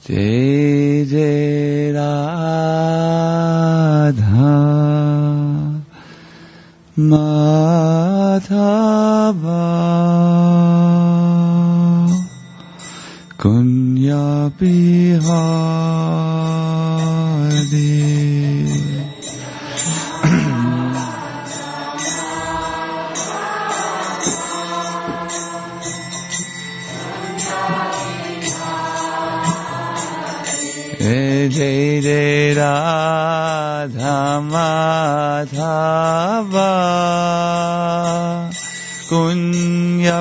Jai Jai Radha Madhava Kunya Bihari Jai Jai Radha Madhava Kunya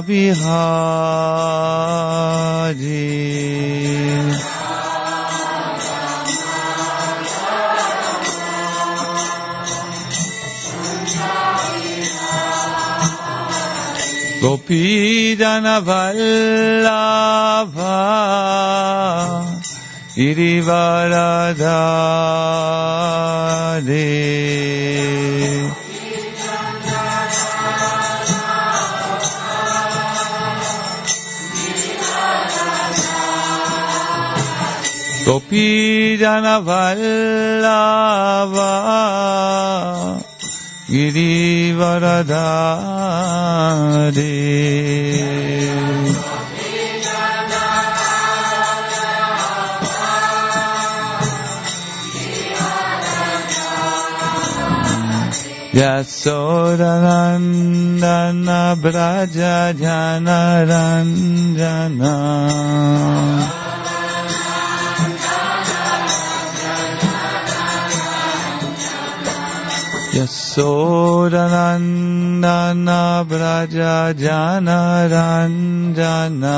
Bihari Gopi Jana Vallabha Girivaradhari Gopi Jana Vallabha Girivaradhari Yasodanandana Braja Janaranjana Yasodanandana Braja Janaranjana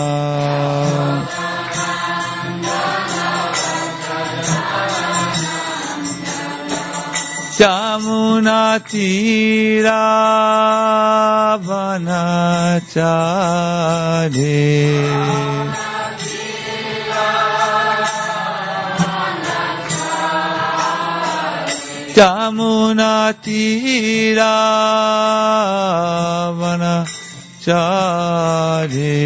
Yamuna Tira Vanachari Yamuna Tira Vanachari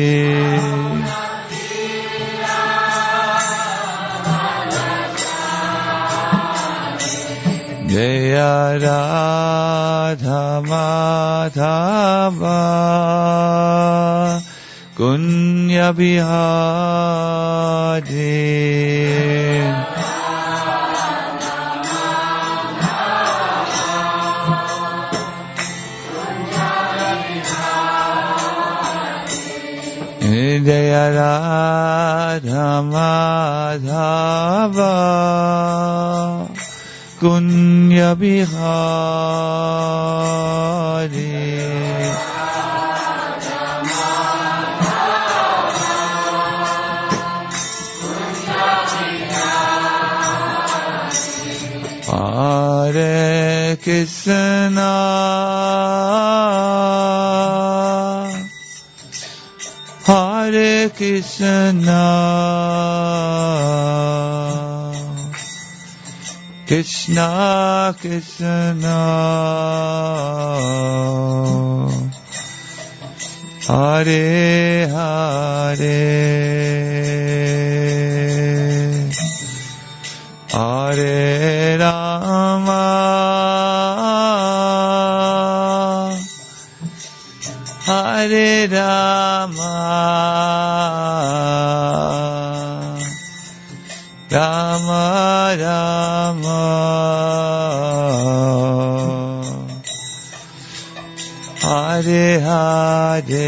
Jaya Radha Madhava Kunya Bihari Jaya Radha Madhava Kunya Bihari Hare Krishna Hare Krishna Krishna Krishna Hare Hare Hare Rama Hare Rama Rama Rama Hare Hare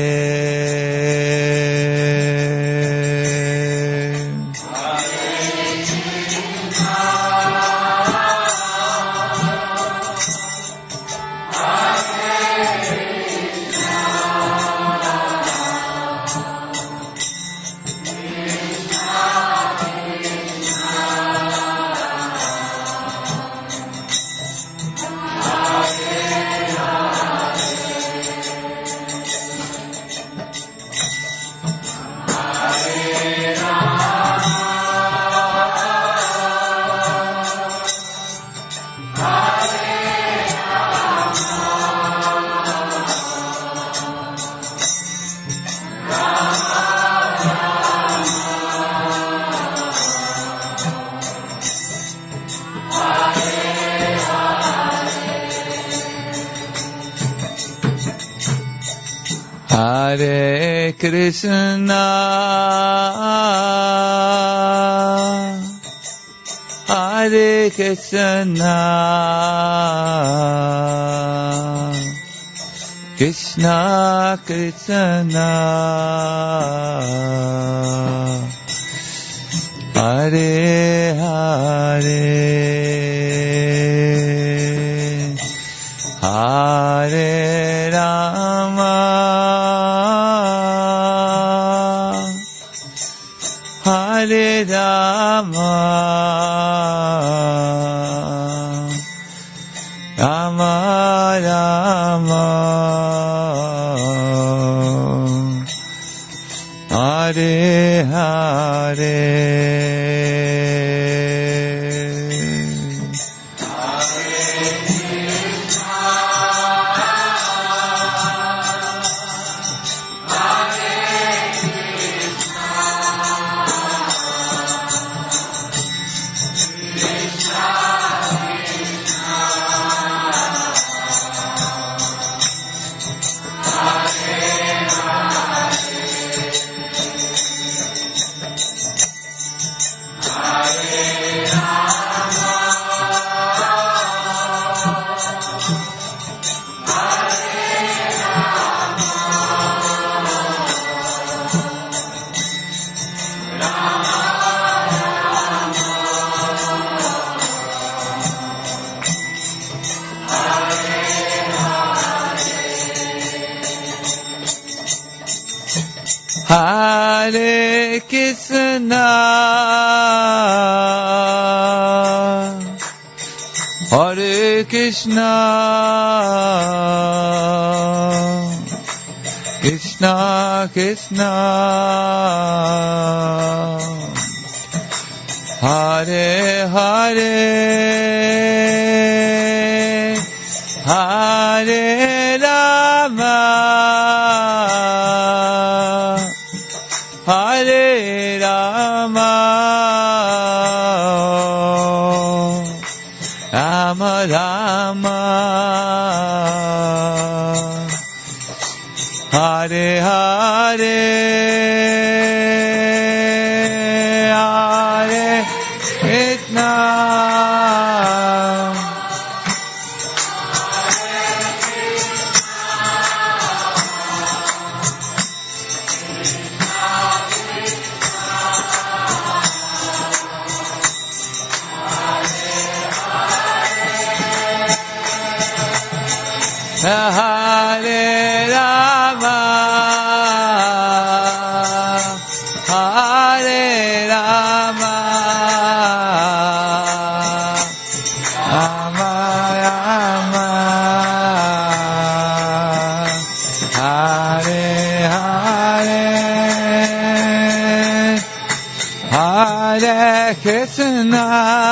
Krishna, Hare Krishna, Krishna Krishna, Hare Hare, Hare Rama, Hare Rama, Rama Rama, Hare Hare. Hare Krishna, Hare Krishna, Krishna Krishna, Hare Hare, Hare Rama, Hare Rama, Rama Rama, Hare Hare, Hare Krishna, Hare Rama, Hare Rama, Rama Rama, Hare Hare, Hare Krishna,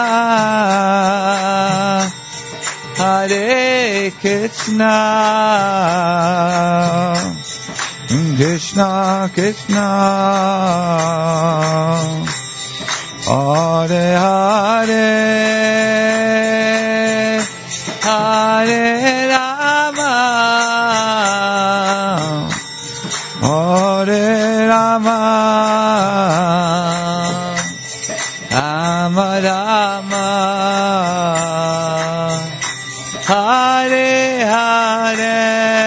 Hare Krishna, Krishna Krishna, Hare Hare, Hare Rama, Hare Rama, Rama Rama, Hare Hare,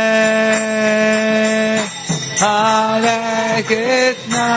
Hare Krishna,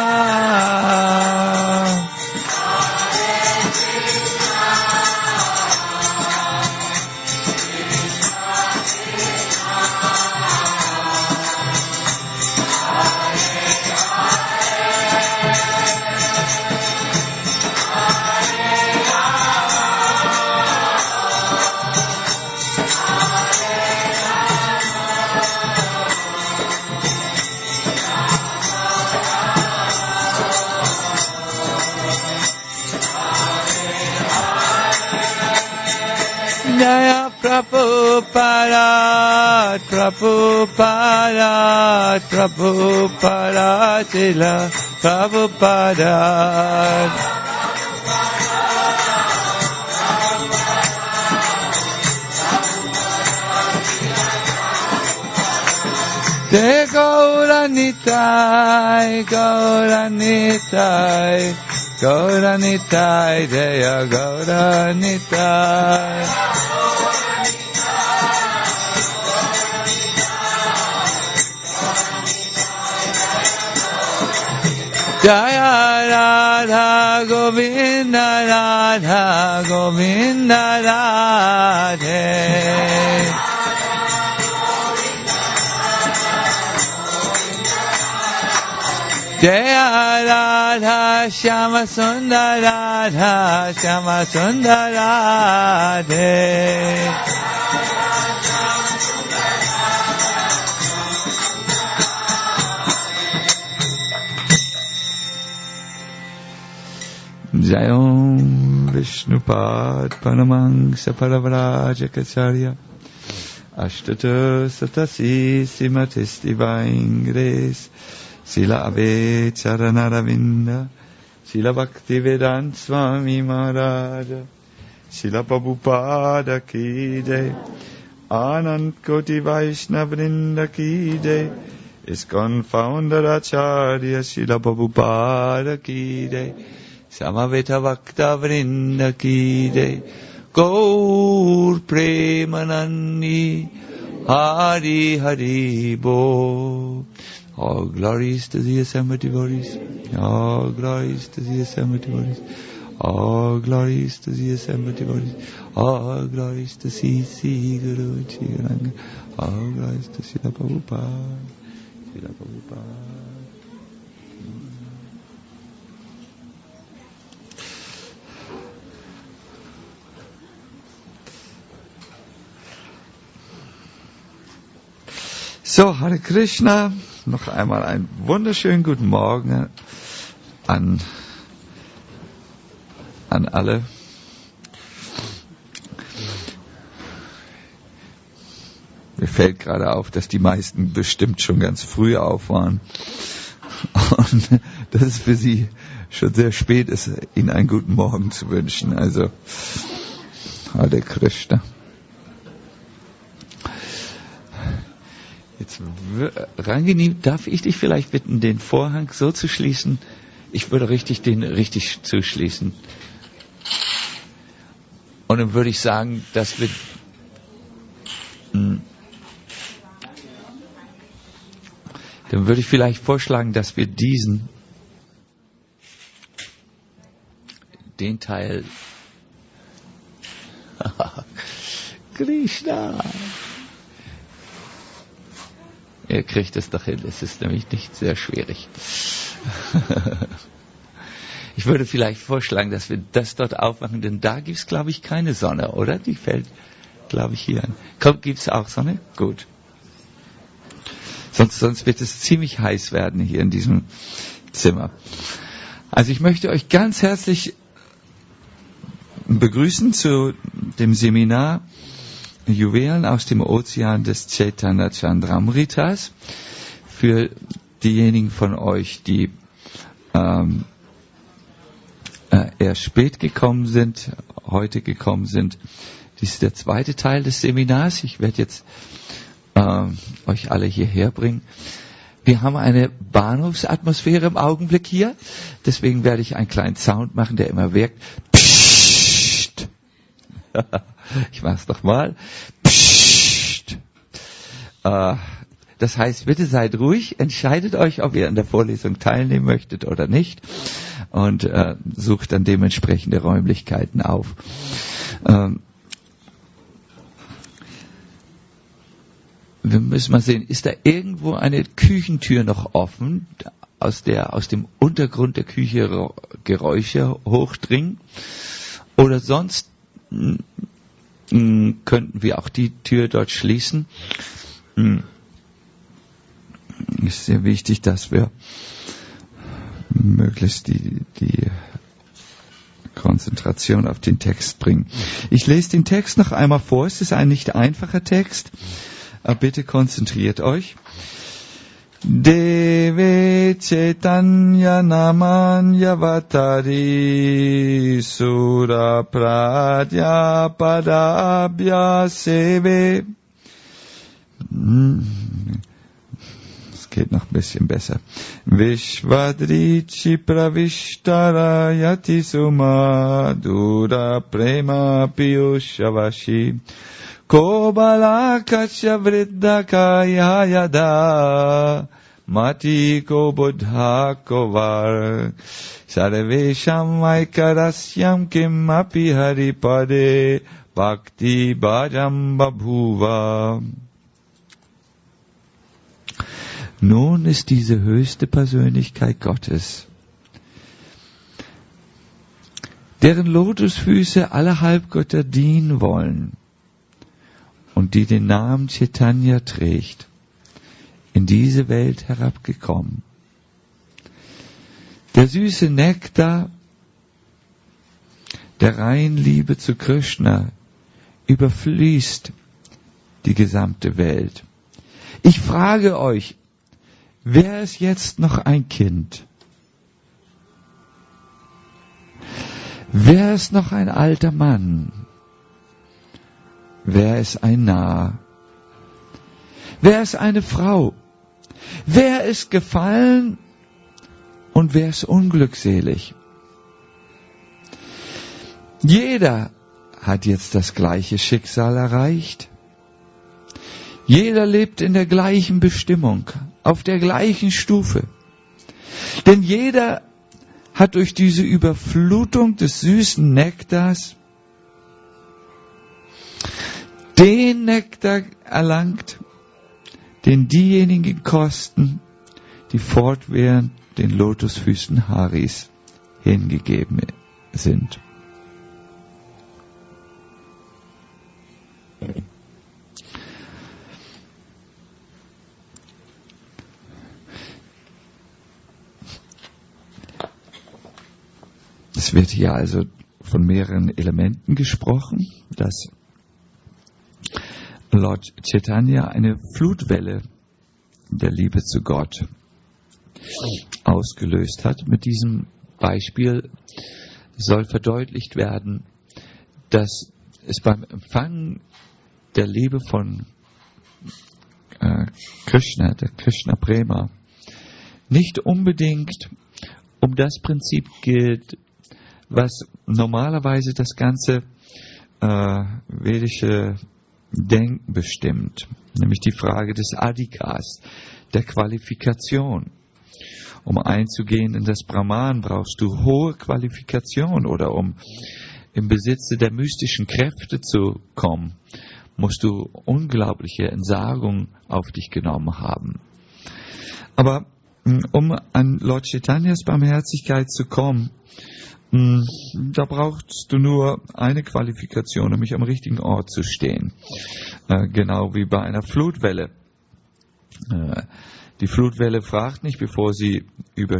Jaya Prabhupada, Prabhupada, Prabhupada, Srila Prabhupada. Jai Gaura Gauranitai, Gauranitai, Gauranitai, Jaya Gauranitai. Jaya Radha Govinda Radha Govinda Radhe. Jaya Radha Shyama Sundar Radha Shyama Sundar Radhe. Jayom Vishnupad Paramahangsa Paravrajacharya Ashtata Satasi Simatisti Vaingres Sila Ave Charanaravinda Sila Bhaktivedanta Swami Maharaja Sila Prabhupada Ki Jai Anand Koti Vaishnavrinda Ki Jai ISKCON Founder Acharya Sila Prabhupada Ki Jai Samaveta Bhakta Vrinda Ki Jai Gaur Premanandi Hari Hari Bo. All glories to the assembled devotees. All glories to the assembled devotees. All glories to the assembled devotees. All glories to C.C. Guru Chiranga. All glories to Srila Prabhupada. Srila Prabhupada. So, Hare Krishna, noch einmal einen wunderschönen guten Morgen an alle. Mir fällt gerade auf, dass die meisten bestimmt schon ganz früh auf waren und dass es für sie schon sehr spät ist, Ihnen einen guten Morgen zu wünschen. Also, Hare Krishna. Jetzt, Rangini, darf ich dich vielleicht bitten, den Vorhang so zu schließen? Ich würde den richtig zuschließen. Und dann würde ich sagen, dass wir dann würde ich vielleicht vorschlagen, dass wir den Teil Krishna. Ihr kriegt es doch hin, es ist nämlich nicht sehr schwierig. Ich würde vielleicht vorschlagen, dass wir das dort aufmachen, denn da gibt es, glaube ich, keine Sonne, oder? Die fällt, glaube ich, hier an. Gibt es auch Sonne? Gut. Sonst wird es ziemlich heiß werden hier in diesem Zimmer. Also ich möchte euch ganz herzlich begrüßen zu dem Seminar Juwelen aus dem Ozean des Chaitanya Chandramritas. Für diejenigen von euch, die erst spät gekommen sind, heute gekommen sind, dies ist der zweite Teil des Seminars. Ich werde jetzt euch alle hierher bringen. Wir haben eine Bahnhofsatmosphäre im Augenblick hier, deswegen werde ich einen kleinen Sound machen, der immer wirkt. Psst. Ich mach's nochmal. Psst. Das heißt, bitte seid ruhig, entscheidet euch, ob ihr an der Vorlesung teilnehmen möchtet oder nicht und sucht dann dementsprechende Räumlichkeiten auf. Wir müssen mal sehen, ist da irgendwo eine Küchentür noch offen, aus dem Untergrund der Küche Geräusche hochdringen? Oder sonst könnten wir auch die Tür dort schließen. Ist sehr wichtig, dass wir möglichst die Konzentration auf den Text bringen. Ich lese den Text noch einmal vor. Es ist ein nicht einfacher Text. Aber bitte konzentriert euch. Deve Chaitanya Namanya Vatari Sura Pradya Padabhya Seve. Es geht noch ein bisschen besser. Vishvadrichi pravishtara suma dura prema piyushavashi kobala kacha vriddakaya yada mati ko buddha kovar sarvesham aikarasyam kim api haripade bhakti bhajam babhuva. Nun ist diese höchste Persönlichkeit Gottes, deren Lotusfüße alle Halbgötter dienen wollen und die den Namen Chaitanya trägt, in diese Welt herabgekommen. Der süße Nektar der reinen Liebe zu Krishna überfließt die gesamte Welt. Ich frage euch, wer ist jetzt noch ein Kind? Wer ist noch ein alter Mann? Wer ist ein Narr? Wer ist eine Frau? Wer ist gefallen und wer ist unglückselig? Jeder hat jetzt das gleiche Schicksal erreicht. Jeder lebt in der gleichen Bestimmung, auf der gleichen Stufe. Denn jeder hat durch diese Überflutung des süßen Nektars den Nektar erlangt, den diejenigen kosten, die fortwährend den Lotusfüßen Haris hingegeben sind. Es wird hier also von mehreren Elementen gesprochen, dass Lord Chaitanya eine Flutwelle der Liebe zu Gott ausgelöst hat. Mit diesem Beispiel soll verdeutlicht werden, dass es beim Empfangen der Liebe von Krishna, der Krishna Prema, nicht unbedingt um das Prinzip geht, was normalerweise das ganze vedische Denken bestimmt, nämlich die Frage des Adhikas, der Qualifikation. Um einzugehen in das Brahman brauchst du hohe Qualifikation, oder um im Besitze der mystischen Kräfte zu kommen, musst du unglaubliche Entsagung auf dich genommen haben. Aber um an Lord Chaitanyas Barmherzigkeit zu kommen, da brauchst du nur eine Qualifikation, nämlich am richtigen Ort zu stehen. Genau wie bei einer Flutwelle. Die Flutwelle fragt nicht, bevor sie über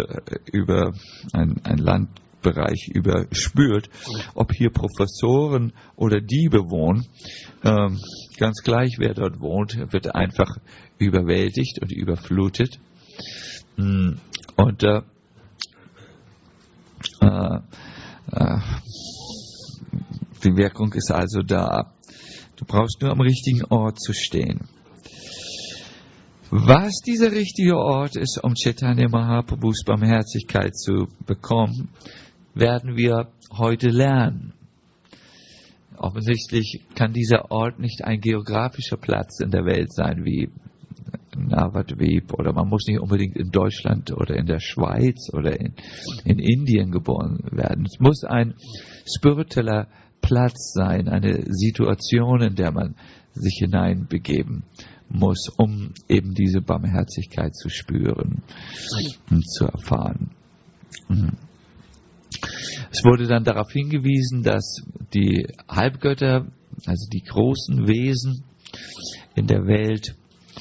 ein Landbereich überspült, ob hier Professoren oder Diebe wohnen. Ganz gleich, wer dort wohnt, wird einfach überwältigt und überflutet. Und die Wirkung ist also da. Du brauchst nur am richtigen Ort zu stehen. Was dieser richtige Ort ist, um Chaitanya Mahaprabhus Barmherzigkeit zu bekommen, werden wir heute lernen. Offensichtlich kann dieser Ort nicht ein geografischer Platz in der Welt sein, wie Navadvip, oder man muss nicht unbedingt in Deutschland oder in der Schweiz oder in Indien geboren werden. Es muss ein spiritueller Platz sein, eine Situation, in der man sich hineinbegeben muss, um eben diese Barmherzigkeit zu spüren und zu erfahren. Es wurde dann darauf hingewiesen, dass die Halbgötter, also die großen Wesen in der Welt,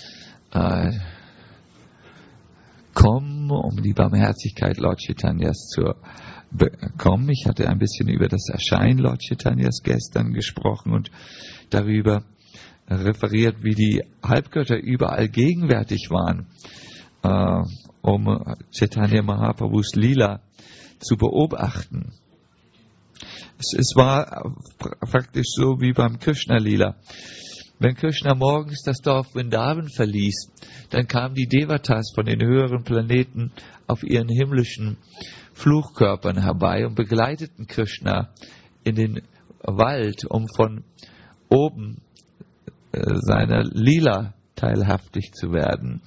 kommen, um die Barmherzigkeit Lord Chaitanyas zu bekommen. Ich hatte ein bisschen über das Erscheinen Lord Chaitanyas gestern gesprochen und darüber referiert, wie die Halbgötter überall gegenwärtig waren, um Chaitanya Mahaprabhus Lila zu beobachten. Es war praktisch so wie beim Krishna Lila. Wenn Krishna morgens das Dorf Vrindavan verließ, dann kamen die Devatas von den höheren Planeten auf ihren himmlischen Fluchkörpern herbei und begleiteten Krishna in den Wald, um von oben seiner Lila teilhaftig zu werden.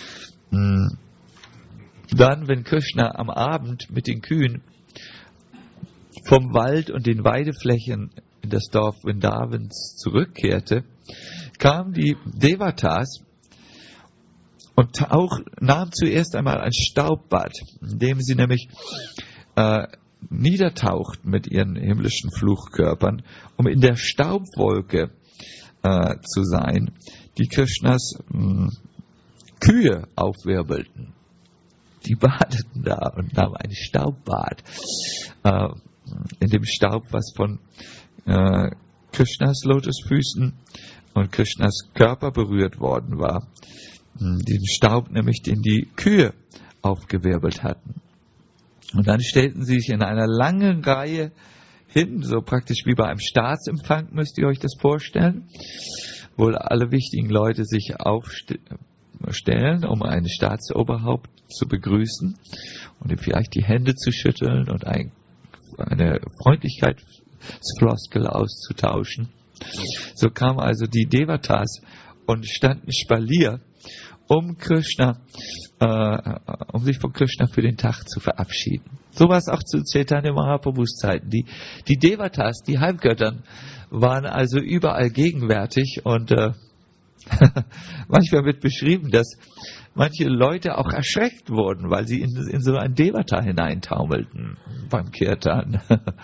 Dann, wenn Krishna am Abend mit den Kühen vom Wald und den Weideflächen in das Dorf Vrindavans zurückkehrte, kamen die Devatas und nahmen zuerst einmal ein Staubbad, indem sie nämlich niedertauchten mit ihren himmlischen Fluchkörpern, um in der Staubwolke zu sein, die Krishnas Kühe aufwirbelten. Die badeten da und nahmen ein Staubbad in dem Staub, was von Krishnas Lotusfüßen und Krishnas Körper berührt worden war. Den Staub nämlich, den die Kühe aufgewirbelt hatten. Und dann stellten sie sich in einer langen Reihe hin, so praktisch wie bei einem Staatsempfang, müsst ihr euch das vorstellen, wo alle wichtigen Leute sich aufstellen, um ein Staatsoberhaupt zu begrüßen und ihm vielleicht die Hände zu schütteln und eine Freundlichkeitsfloskel auszutauschen. So kamen also die Devatas und standen Spalier, um sich von Krishna für den Tag zu verabschieden. So war es auch zu Chaitanya Mahaprabhus Zeiten. Die Devatas, die Halbgöttern, waren also überall gegenwärtig und manchmal wird beschrieben, dass manche Leute auch erschreckt wurden, weil sie in so ein Devata hineintaumelten beim Kirtan.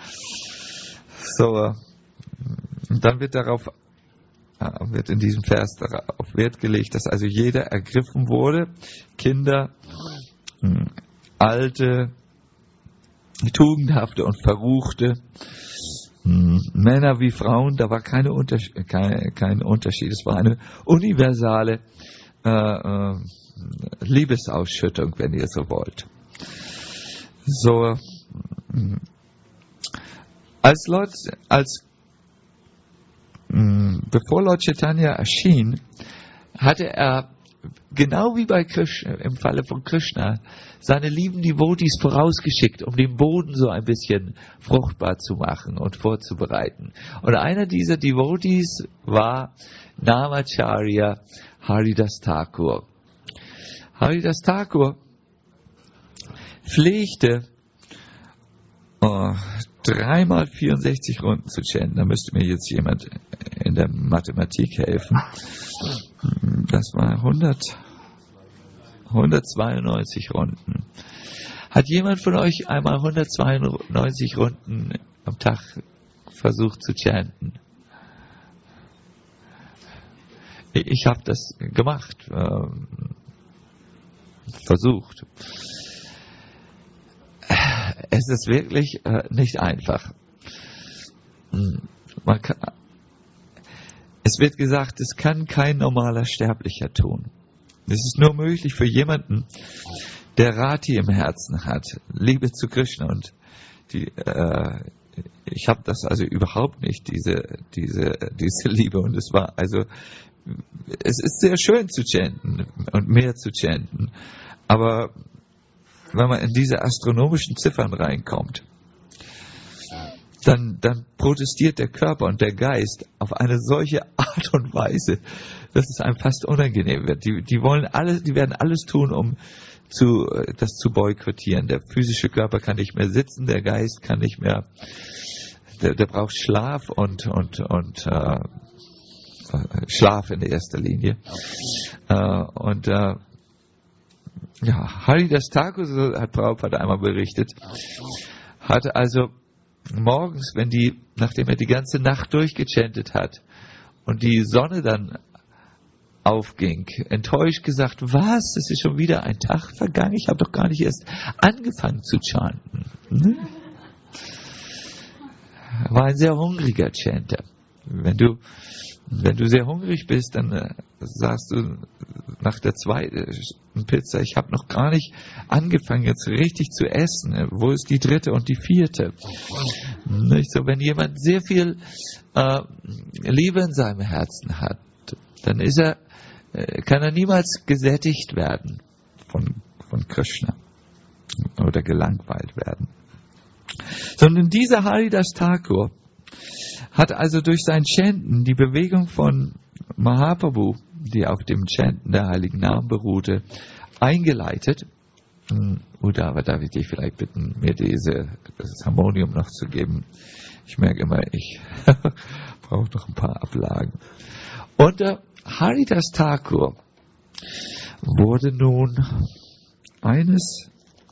So, und dann wird in diesem Vers darauf Wert gelegt, dass also jeder ergriffen wurde, Kinder, Alte, Tugendhafte und Verruchte, Männer wie Frauen, da war kein Unterschied. Es war eine universale Liebesausschüttung, wenn ihr so wollt. So, bevor Lord Chaitanya erschien, hatte er, genau wie bei Krishna, im Falle von Krishna, seine lieben Devotees vorausgeschickt, um den Boden so ein bisschen fruchtbar zu machen und vorzubereiten. Und einer dieser Devotees war Namacharya Haridas Thakur. Haridas Thakur pflegte 3 mal 64 Runden zu chanten. Da müsste mir jetzt jemand in der Mathematik helfen. Das war 192 Runden. Hat jemand von euch einmal 192 Runden am Tag versucht zu chanten? Ich habe das gemacht. Versucht. Es ist wirklich nicht einfach. Es wird gesagt, es kann kein normaler Sterblicher tun. Es ist nur möglich für jemanden, der Rati im Herzen hat, Liebe zu Krishna. Und ich habe das also überhaupt nicht, diese Liebe. Und es ist sehr schön zu chanten und mehr zu chanten. Aber wenn man in diese astronomischen Ziffern reinkommt, dann protestiert der Körper und der Geist auf eine solche Art und Weise, dass es einem fast unangenehm wird. Die werden alles tun, um das zu boykottieren. Der physische Körper kann nicht mehr sitzen, der Geist kann nicht mehr, der braucht Schlaf und Schlaf in erster Linie. Haridas Thakur, so hat Prabhupada einmal berichtet, hatte also morgens, nachdem er die ganze Nacht durchgechantet hat und die Sonne dann aufging, enttäuscht gesagt, was, es ist schon wieder ein Tag vergangen, ich habe doch gar nicht erst angefangen zu chanten. War ein sehr hungriger Chanter. Wenn du sehr hungrig bist, dann sagst du nach der 2. Pizza, ich habe noch gar nicht angefangen, jetzt richtig zu essen. Wo ist die 3. und die 4.? Nicht so, wenn jemand sehr viel Liebe in seinem Herzen hat, dann kann er niemals gesättigt werden von Krishna oder gelangweilt werden. Sondern dieser Haridas Thakur hat also durch sein Chanten die Bewegung von Mahaprabhu, die auf dem Chanten der heiligen Namen beruhte, eingeleitet. Uddhava, darf ich dich vielleicht bitten, mir das Harmonium noch zu geben? Ich merke immer, ich brauche noch ein paar Ablagen. Und der Haridas Thakur wurde nun eines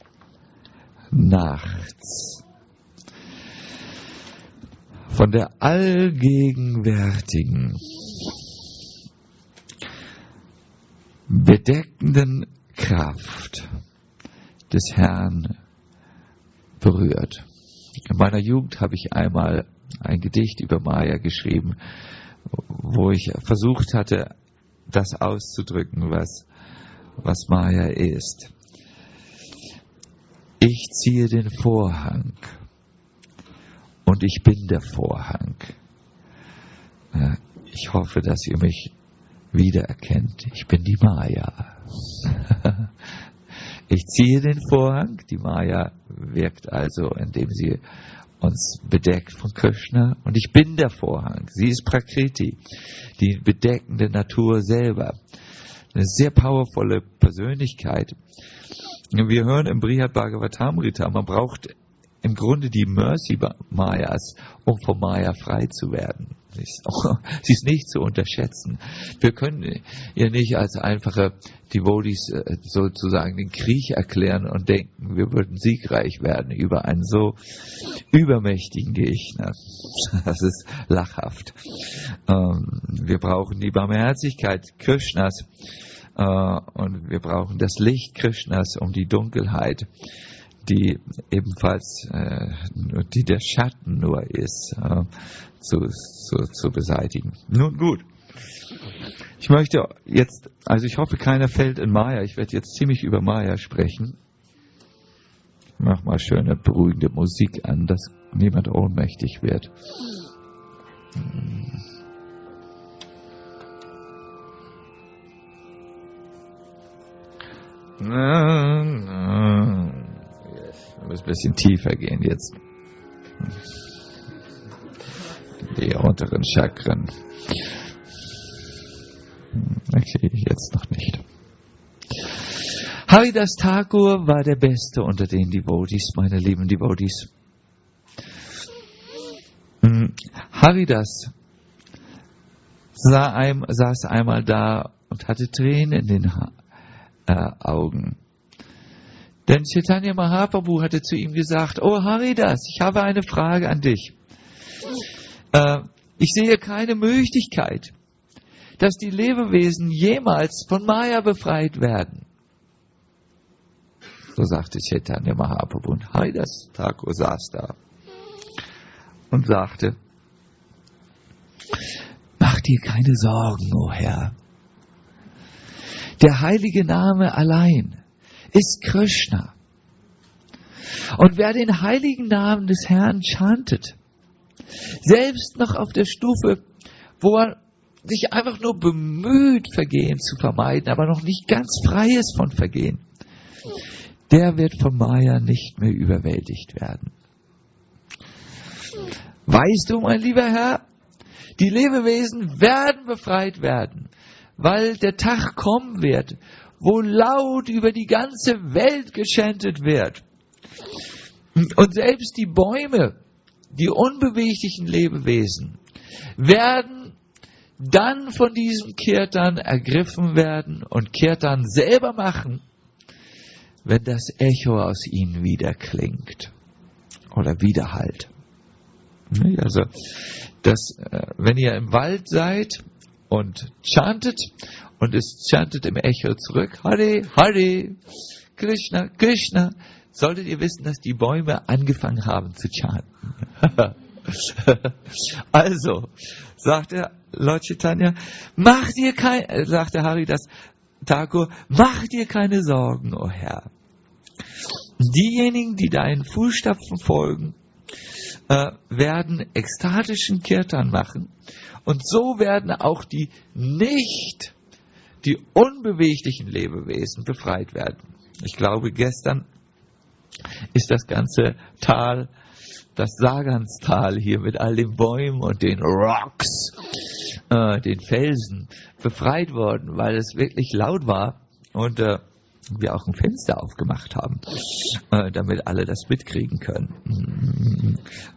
Nachts von der allgegenwärtigen, bedeckenden Kraft des Herrn berührt. In meiner Jugend habe ich einmal ein Gedicht über Maya geschrieben, wo ich versucht hatte, das auszudrücken, was Maya ist. Ich ziehe den Vorhang und ich bin der Vorhang. Ich hoffe, dass ihr mich wiedererkennt. Ich bin die Maya. Ich ziehe den Vorhang. Die Maya wirkt also, indem sie uns bedeckt von Krishna. Und ich bin der Vorhang. Sie ist Prakriti, die bedeckende Natur selber. Eine sehr powervolle Persönlichkeit. Wir hören im Brihad Bhagavatamrita, man braucht im Grunde die Mercy Mayas, um von Maya frei zu werden. Sie ist nicht zu unterschätzen. Wir können ihr nicht als einfache Devotees sozusagen den Krieg erklären und denken, wir würden siegreich werden über einen so übermächtigen Gegner. Das ist lachhaft. Wir brauchen die Barmherzigkeit Krishnas und wir brauchen das Licht Krishnas, um die Dunkelheit, die ebenfalls die der Schatten nur ist, zu beseitigen. Nun gut, ich möchte jetzt, also ich hoffe, keiner fällt in Maya. Ich werde jetzt ziemlich über Maya sprechen. Ich mache mal schöne, beruhigende Musik an, dass niemand ohnmächtig wird. Wir müssen ein bisschen tiefer gehen jetzt. Die unteren Chakren. Okay, jetzt noch nicht. Haridas Thakur war der Beste unter den Devotees, meine lieben Devotees. Haridas saß einmal da und hatte Tränen in den Augen. Denn Chaitanya Mahaprabhu hatte zu ihm gesagt, oh Haridas, ich habe eine Frage an dich. Ich sehe keine Möglichkeit, dass die Lebewesen jemals von Maya befreit werden. So sagte Chaitanya Mahaprabhu. Und Haridas Thakur saß da und sagte, mach dir keine Sorgen, o Herr. Der heilige Name allein ist Krishna. Und wer den heiligen Namen des Herrn chantet, selbst noch auf der Stufe, wo er sich einfach nur bemüht, Vergehen zu vermeiden, aber noch nicht ganz frei ist von Vergehen, der wird von Maya nicht mehr überwältigt werden. Weißt du, mein lieber Herr, die Lebewesen werden befreit werden, weil der Tag kommen wird, wo laut über die ganze Welt geschändet wird. Und selbst die Bäume, die unbeweglichen Lebewesen, werden dann von diesem Kirtan ergriffen werden und Kirtan selber machen, wenn das Echo aus ihnen wieder klingt oder widerhallt. Also, wenn ihr im Wald seid und chantet und es chantet im Echo zurück, Hare, Hare, Krishna, Krishna, solltet ihr wissen, dass die Bäume angefangen haben zu chanten. Also, sagt der Lord Chaitanya, sagt der Haridas Thakur, mach dir keine Sorgen, o Herr. Diejenigen, die deinen Fußstapfen folgen, werden ekstatischen Kirtan machen und so werden auch die unbeweglichen Lebewesen befreit werden. Ich glaube, gestern ist das ganze Tal, das Saganstal hier mit all den Bäumen und den Rocks, den Felsen, befreit worden, weil es wirklich laut war und wir auch ein Fenster aufgemacht haben, damit alle das mitkriegen können.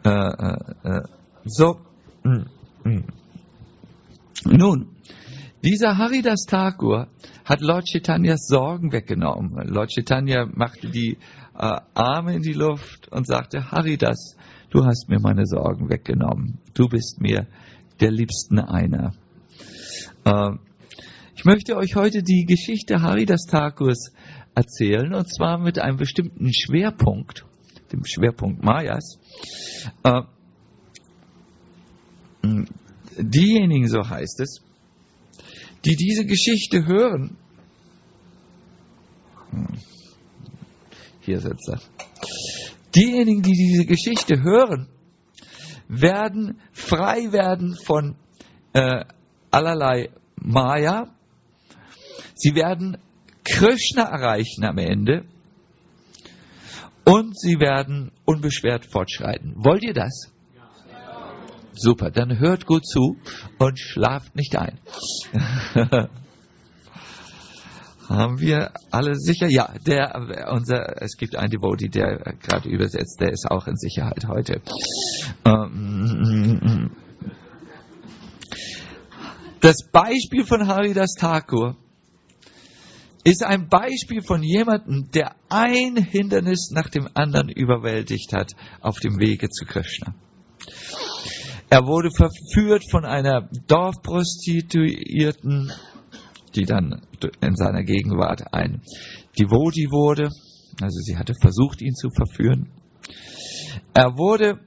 Nun, dieser Haridas Thakur hat Lord Chaitanyas Sorgen weggenommen. Lord Chaitanya machte die Arme in die Luft und sagte, Haridas, du hast mir meine Sorgen weggenommen. Du bist mir der Liebsten einer. Ich möchte euch heute die Geschichte Haridas Thakurs erzählen, und zwar mit einem bestimmten Schwerpunkt, dem Schwerpunkt Mayas. Diejenigen, so heißt es, die diese Geschichte hören, hier sitzt er, diejenigen, die diese Geschichte hören, werden frei werden von allerlei Maya. Sie werden Krishna erreichen am Ende und sie werden unbeschwert fortschreiten. Wollt ihr das? Ja. Super, dann hört gut zu und schlaft nicht ein. Haben wir alle sicher? Ja, es gibt einen Devotee, der gerade übersetzt, der ist auch in Sicherheit heute. Das Beispiel von Haridas Thakur ist ein Beispiel von jemandem, der ein Hindernis nach dem anderen überwältigt hat auf dem Wege zu Krishna. Er wurde verführt von einer Dorfprostituierten, die dann in seiner Gegenwart ein Devotee wurde. Also sie hatte versucht, ihn zu verführen. Er wurde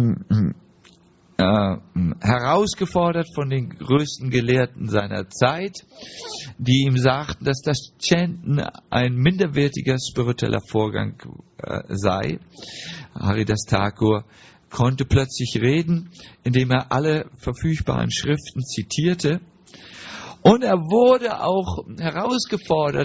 herausgefordert von den größten Gelehrten seiner Zeit, die ihm sagten, dass das Chanten ein minderwertiger spiritueller Vorgang sei. Haridas Thakur konnte plötzlich reden, indem er alle verfügbaren Schriften zitierte. Und er wurde auch herausgefordert,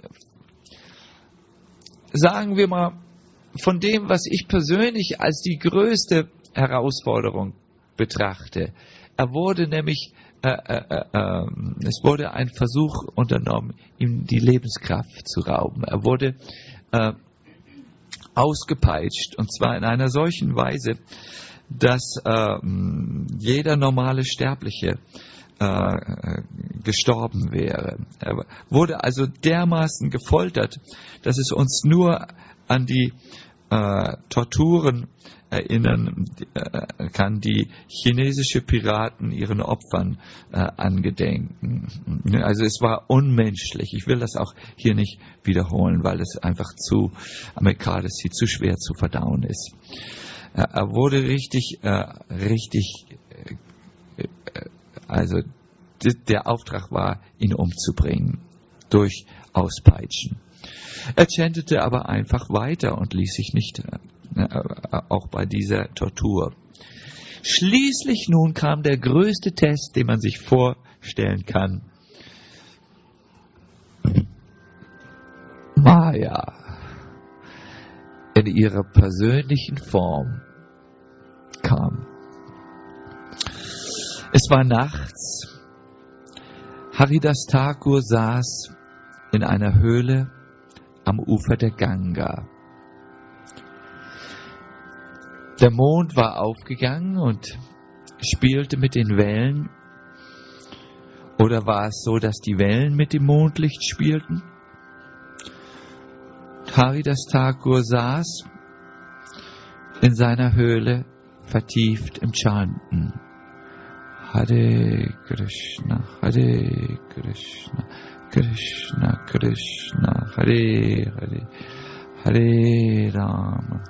sagen wir mal, von dem, was ich persönlich als die größte Herausforderung betrachte. Er wurde nämlich, es wurde ein Versuch unternommen, ihm die Lebenskraft zu rauben. Er wurde ausgepeitscht, und zwar in einer solchen Weise, dass jeder normale Sterbliche gestorben wäre. Er wurde also dermaßen gefoltert, dass es uns nur an die Torturen erinnern kann, die chinesische Piraten ihren Opfern angedenken. Also es war unmenschlich. Ich will das auch hier nicht wiederholen, weil es einfach zu amerikanisch, zu schwer zu verdauen ist. Er wurde also der Auftrag war, ihn umzubringen durch Auspeitschen. Er chantete aber einfach weiter und ließ sich nicht, auch bei dieser Tortur. Schließlich nun kam der größte Test, den man sich vorstellen kann. Maya in ihrer persönlichen Form kam. Es war nachts. Haridas Thakur saß in einer Höhle am Ufer der Ganga. Der Mond war aufgegangen und spielte mit den Wellen. Oder war es so, dass die Wellen mit dem Mondlicht spielten? Haridas Thakur saß in seiner Höhle vertieft im Chanten. Hare Krishna, Krishna Krishna, Hare Hare, Hare Rama,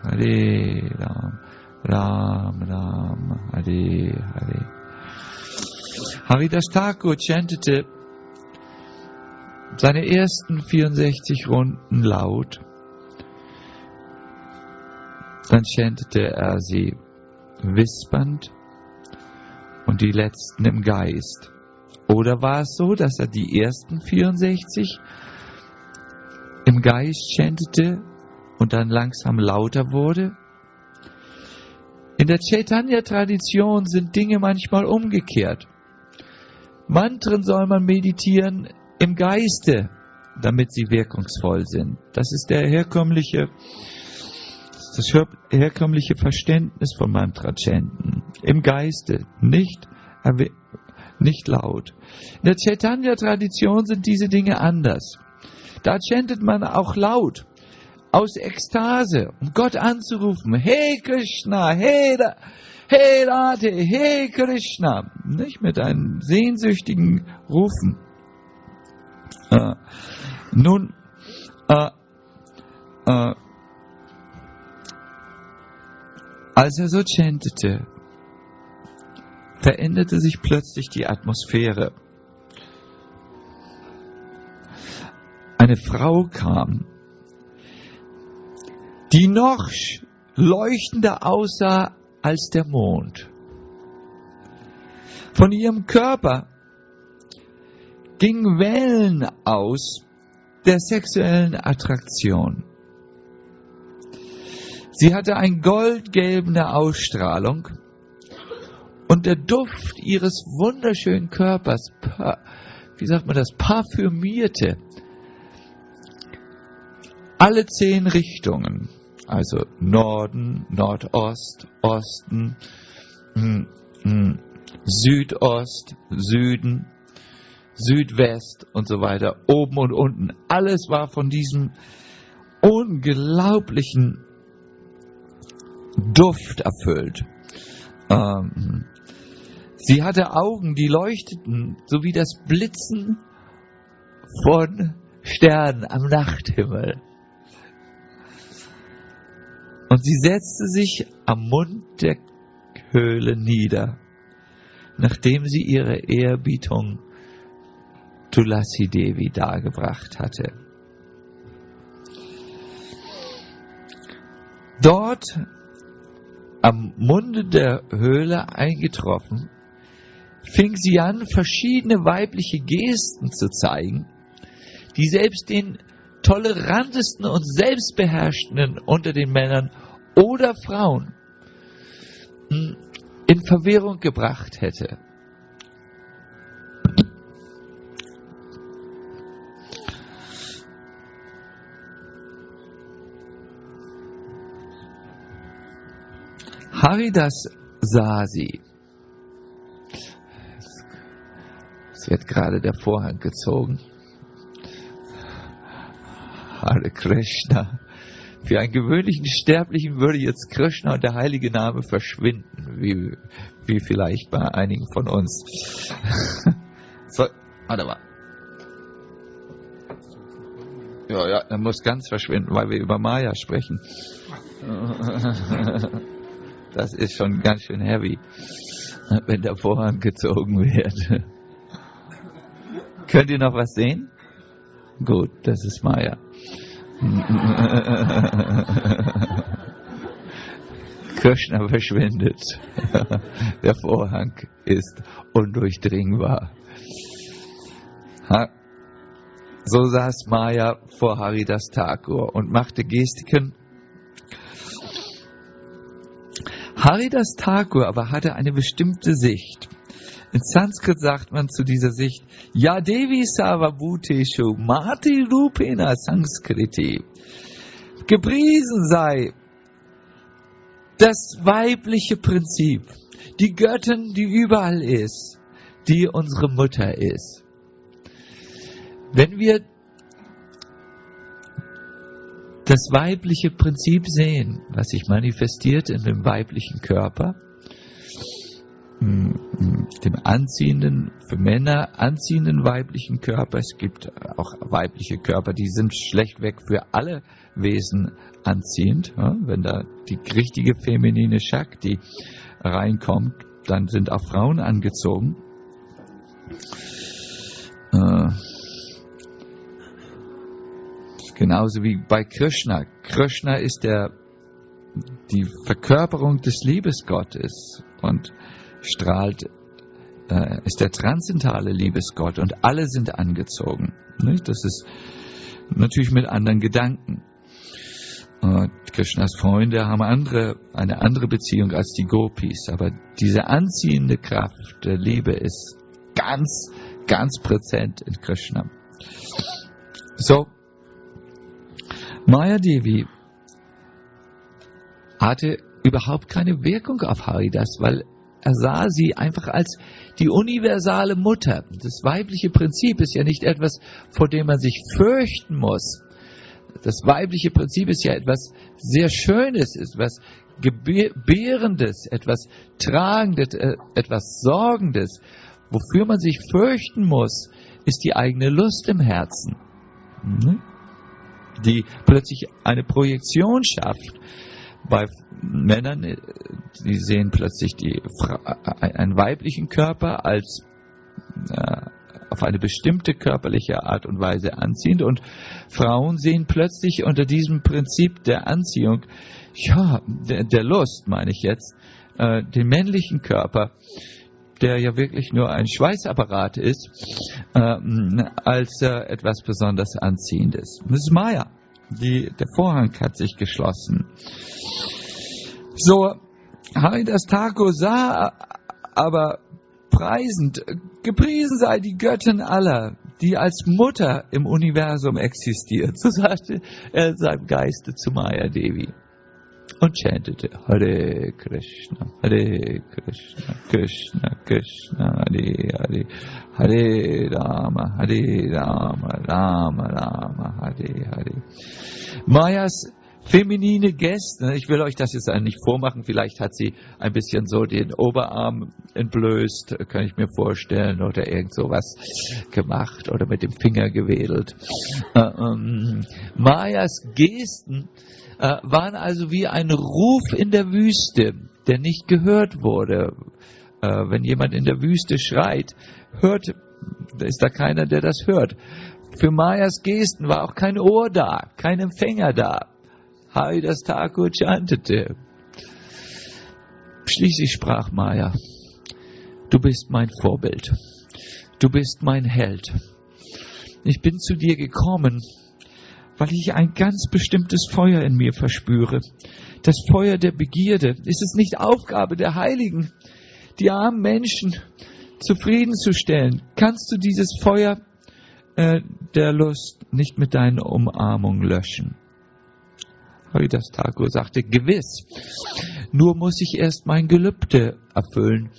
Ram Ram, Hare Hare. Haridas Thakur chantete seine ersten 64 Runden laut. Dann chantete er sie wispernd und die letzten im Geist. Oder war es so, dass er die ersten 64 im Geist chantete und dann langsam lauter wurde? In der Chaitanya-Tradition sind Dinge manchmal umgekehrt. Mantren soll man meditieren im Geiste, damit sie wirkungsvoll sind. Das ist das herkömmliche Verständnis von Mantra-Chanten. Im Geiste, nicht laut. In der Chaitanya-Tradition sind diese Dinge anders. Da chantet man auch laut, aus Ekstase, um Gott anzurufen. Hey Krishna, hey Radhe, hey Krishna. Nicht mit einem sehnsüchtigen Rufen. Als er so chantete, veränderte sich plötzlich die Atmosphäre. Eine Frau kam, die noch leuchtender aussah als der Mond. Von ihrem Körper gingen Wellen aus der sexuellen Attraktion. Sie hatte eine goldgelbe Ausstrahlung und der Duft ihres wunderschönen Körpers, parfümierte alle 10 Richtungen. Also Norden, Nordost, Osten, Südost, Süden, Südwest und so weiter, oben und unten. Alles war von diesem unglaublichen Duft erfüllt. Sie hatte Augen, die leuchteten, so wie das Blitzen von Sternen am Nachthimmel. Und sie setzte sich am Mund der Höhle nieder, nachdem sie ihre Ehrerbietung Tulasi Devi dargebracht hatte. Dort am Munde der Höhle eingetroffen, fing sie an, verschiedene weibliche Gesten zu zeigen, die selbst den tolerantesten und selbstbeherrschten unter den Männern oder Frauen in Verwirrung gebracht hätte. Haridas sah sie. Es wird gerade der Vorhang gezogen. Hare Krishna. Für einen gewöhnlichen Sterblichen würde jetzt Krishna und der heilige Name verschwinden, wie vielleicht bei einigen von uns. So, warte mal. Ja, er muss ganz verschwinden, weil wir über Maya sprechen. Das ist schon ganz schön heavy, wenn der Vorhang gezogen wird. Könnt ihr noch was sehen? Gut, das ist Maya. Krishna verschwindet. Der Vorhang ist undurchdringbar. So saß Maya vor Haridas Thakur und machte Gestiken. Haridas Thakur aber hatte eine bestimmte Sicht. In Sanskrit sagt man zu dieser Sicht, Ya Devi Sarvabhuteshu Mati Rupena Sanskriti. Gepriesen sei das weibliche Prinzip, die Göttin, die überall ist, die unsere Mutter ist. Wenn wir das weibliche Prinzip sehen, was sich manifestiert in dem weiblichen Körper, dem anziehenden, für Männer anziehenden weiblichen Körper. Es gibt auch weibliche Körper, die sind schlechtweg für alle Wesen anziehend. Ja? Wenn da die richtige feminine Shakti reinkommt, dann sind auch Frauen angezogen. Genauso wie bei Krishna. Krishna ist die Verkörperung des Liebesgottes und strahlt, ist der transzendentale Liebesgott und alle sind angezogen. Nicht? Das ist natürlich mit anderen Gedanken. Krishnas Freunde haben eine andere Beziehung als die Gopis, aber diese anziehende Kraft der Liebe ist ganz, ganz präsent in Krishna. So, Maya Devi hatte überhaupt keine Wirkung auf Haridas, weil er sah sie einfach als die universale Mutter. Das weibliche Prinzip ist ja nicht etwas, vor dem man sich fürchten muss. Das weibliche Prinzip ist ja etwas sehr Schönes, etwas Gebärendes, etwas Tragendes, etwas Sorgendes. Wofür man sich fürchten muss, ist die eigene Lust im Herzen, die plötzlich eine Projektion schafft. Bei Männern, die sehen plötzlich einen weiblichen Körper als auf eine bestimmte körperliche Art und Weise anziehend, und Frauen sehen plötzlich unter diesem Prinzip der Anziehung, ja, der Lust, meine ich jetzt, den männlichen Körper, der ja wirklich nur ein Schweißapparat ist, als etwas besonders Anziehendes. Das ist Maya. Der Vorhang hat sich geschlossen. So, Haridas Thakur sah aber preisend, gepriesen sei die Göttin aller, die als Mutter im Universum existiert. So sagte er in seinem Geiste zu Maya Devi und chantete Hare Krishna, Krishna Krishna, Hare Hare, Hare Rama, Rama Rama, Hare Hare. Mayas feminine Geste, ich will euch das jetzt nicht vormachen, vielleicht hat sie ein bisschen so den Oberarm entblößt, kann ich mir vorstellen, oder irgend sowas gemacht oder mit dem Finger gewedelt. Mayas Gesten waren also wie ein Ruf in der Wüste, der nicht gehört wurde. Wenn jemand in der Wüste schreit, ist da keiner, der das hört. Für Mayas Gesten war auch kein Ohr da, kein Empfänger da. Haridas Thakur chantete. Schließlich sprach Maya: Du bist mein Vorbild. Du bist mein Held. Ich bin zu dir gekommen, weil ich ein ganz bestimmtes Feuer in mir verspüre. Das Feuer der Begierde. Ist es nicht Aufgabe der Heiligen, die armen Menschen zufriedenzustellen? Kannst du dieses Feuer der Lust nicht mit deiner Umarmung löschen? Haridas Thakur sagte: Gewiss, nur muss ich erst mein Gelübde erfüllen,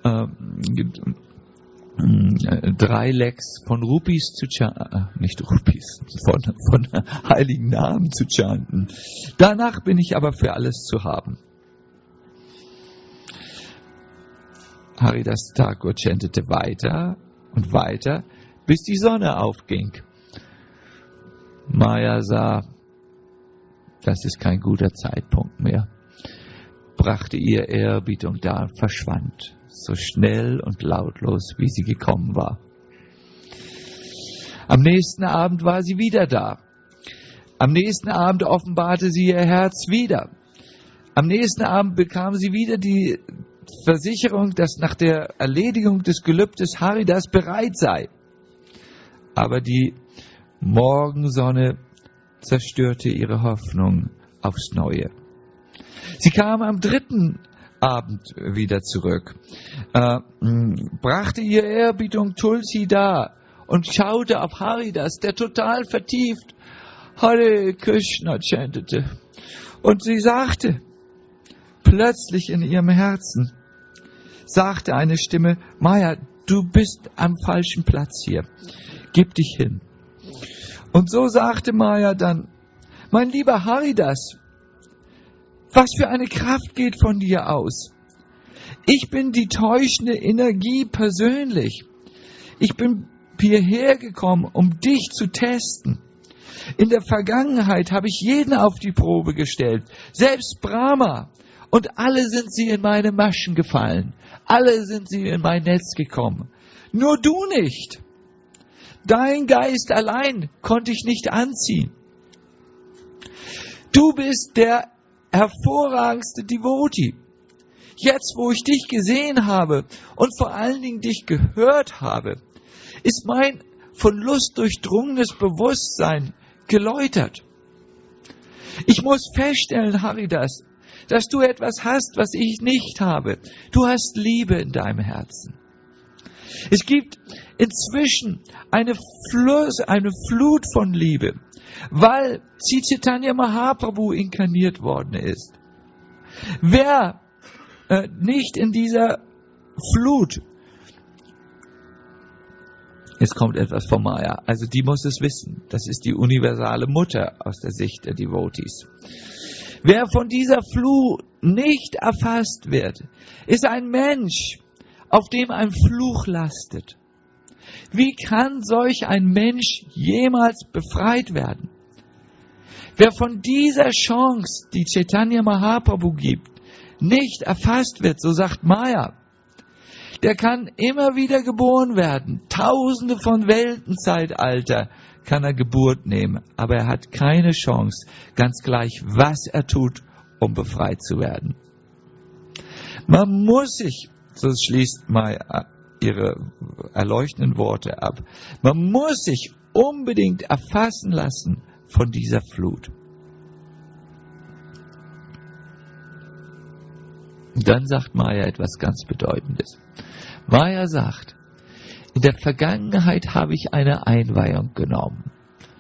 3 Lecks von Rupis zu chanten, nicht Rupis, von heiligen Namen zu chanten. Danach bin ich aber für alles zu haben. Haridas Thakur chantete weiter und weiter, bis die Sonne aufging. Maya sah, das ist kein guter Zeitpunkt mehr, brachte ihr Ehrerbietung dar und verschwand, so schnell und lautlos, wie sie gekommen war. Am nächsten Abend war sie wieder da. Am nächsten Abend offenbarte sie ihr Herz wieder. Am nächsten Abend bekam sie wieder die Versicherung, dass nach der Erledigung des Gelübdes Haridas bereit sei. Aber die Morgensonne zerstörte ihre Hoffnung aufs Neue. Sie kam am 3. Abend wieder zurück, brachte ihr Ehrerbietung Tulsi dar und schaute auf Haridas, der total vertieft Hare Krishna chantete. Und sie sagte, plötzlich in ihrem Herzen, sagte eine Stimme: Maya, du bist am falschen Platz hier. Gib dich hin. Und so sagte Maya dann: Mein lieber Haridas, was für eine Kraft geht von dir aus? Ich bin die täuschende Energie persönlich. Ich bin hierher gekommen, um dich zu testen. In der Vergangenheit habe ich jeden auf die Probe gestellt, selbst Brahma. Und alle sind sie in meine Maschen gefallen. Alle sind sie in mein Netz gekommen. Nur du nicht. Dein Geist allein konnte ich nicht anziehen. Du bist der hervorragendste Devotee. Jetzt, wo ich dich gesehen habe und vor allen Dingen dich gehört habe, ist mein von Lust durchdrungenes Bewusstsein geläutert. Ich muss feststellen, Haridas, dass du etwas hast, was ich nicht habe. Du hast Liebe in deinem Herzen. Es gibt inzwischen eine Flut von Liebe, weil Sri Chaitanya Mahaprabhu inkarniert worden ist. Wer nicht in dieser Flut, jetzt kommt etwas von Maya, also die muss es wissen, das ist die universale Mutter aus der Sicht der Devotees. Wer von dieser Flut nicht erfasst wird, ist ein Mensch, auf dem ein Fluch lastet. Wie kann solch ein Mensch jemals befreit werden? Wer von dieser Chance, die Chaitanya Mahaprabhu gibt, nicht erfasst wird, so sagt Maya, der kann immer wieder geboren werden. Tausende von Weltenzeitalter kann er Geburt nehmen, aber er hat keine Chance, ganz gleich, was er tut, um befreit zu werden. Man muss sich, so schließt Maya ihre erleuchtenden Worte ab, man muss sich unbedingt erfassen lassen von dieser Flut. Und dann sagt Maya etwas ganz Bedeutendes. Maya sagt, in der Vergangenheit habe ich eine Einweihung genommen.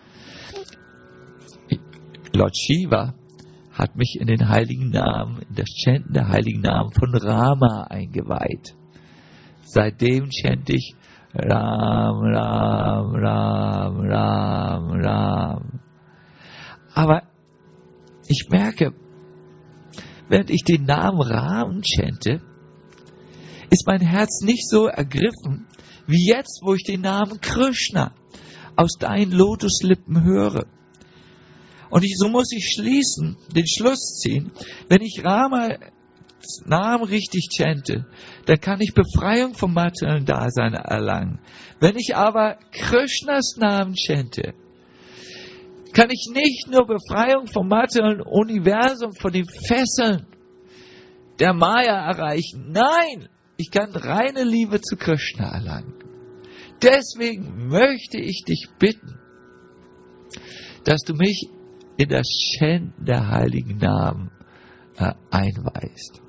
Lord Shiva hat mich in den heiligen Namen, in das Chanten der heiligen Namen von Rama eingeweiht. Seitdem chante ich Ram, Ram, Ram, Ram, Ram. Aber ich merke, während ich den Namen Ram chante, ist mein Herz nicht so ergriffen, wie jetzt, wo ich den Namen Krishna aus deinen Lotuslippen höre. Und so muss ich den Schluss ziehen, wenn ich Ramas Namen richtig chante, dann kann ich Befreiung vom materiellen Dasein erlangen. Wenn ich aber Krishnas Namen chante, kann ich nicht nur Befreiung vom materiellen Universum, von den Fesseln der Maya erreichen. Nein, ich kann reine Liebe zu Krishna erlangen. Deswegen möchte ich dich bitten, dass du mich in das Chanten der heiligen Namen einweist.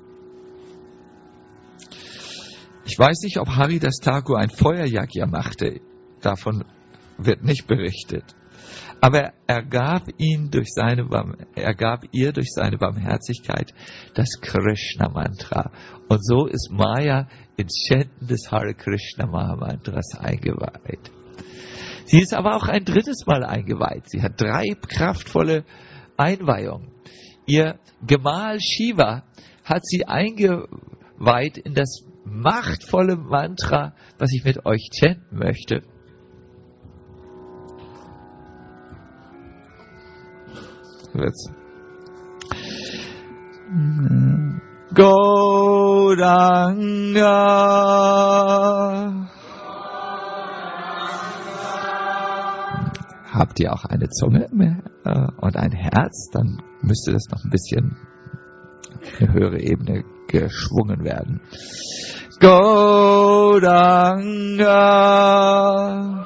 Ich weiß nicht, ob Haridas Thakur ein Feuerjagdjahr machte. Davon wird nicht berichtet. Aber er gab ihr durch seine Barmherzigkeit das Krishna-Mantra. Und so ist Maya ins Chanten des Hare Krishna Mahamantras eingeweiht. Sie ist aber auch ein drittes Mal eingeweiht. Sie hat 3 kraftvolle Einweihungen. Ihr Gemahl Shiva hat sie eingeweiht in das machtvolle Mantra, was ich mit euch chanten möchte. Gauranga. Habt ihr auch eine Zunge und ein Herz, dann müsste das noch ein bisschen auf eine höhere Ebene geschwungen werden. Gauranga.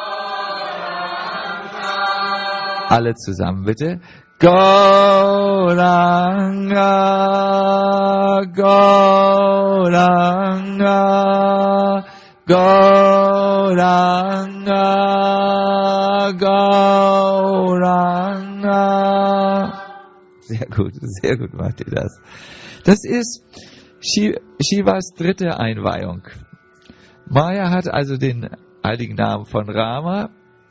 Alle zusammen bitte. Gauranga, Gauranga, Gauranga, Gauranga. Sehr gut macht ihr das. Das ist Shivas 3. Einweihung. Maya hat also den heiligen Namen von Rama,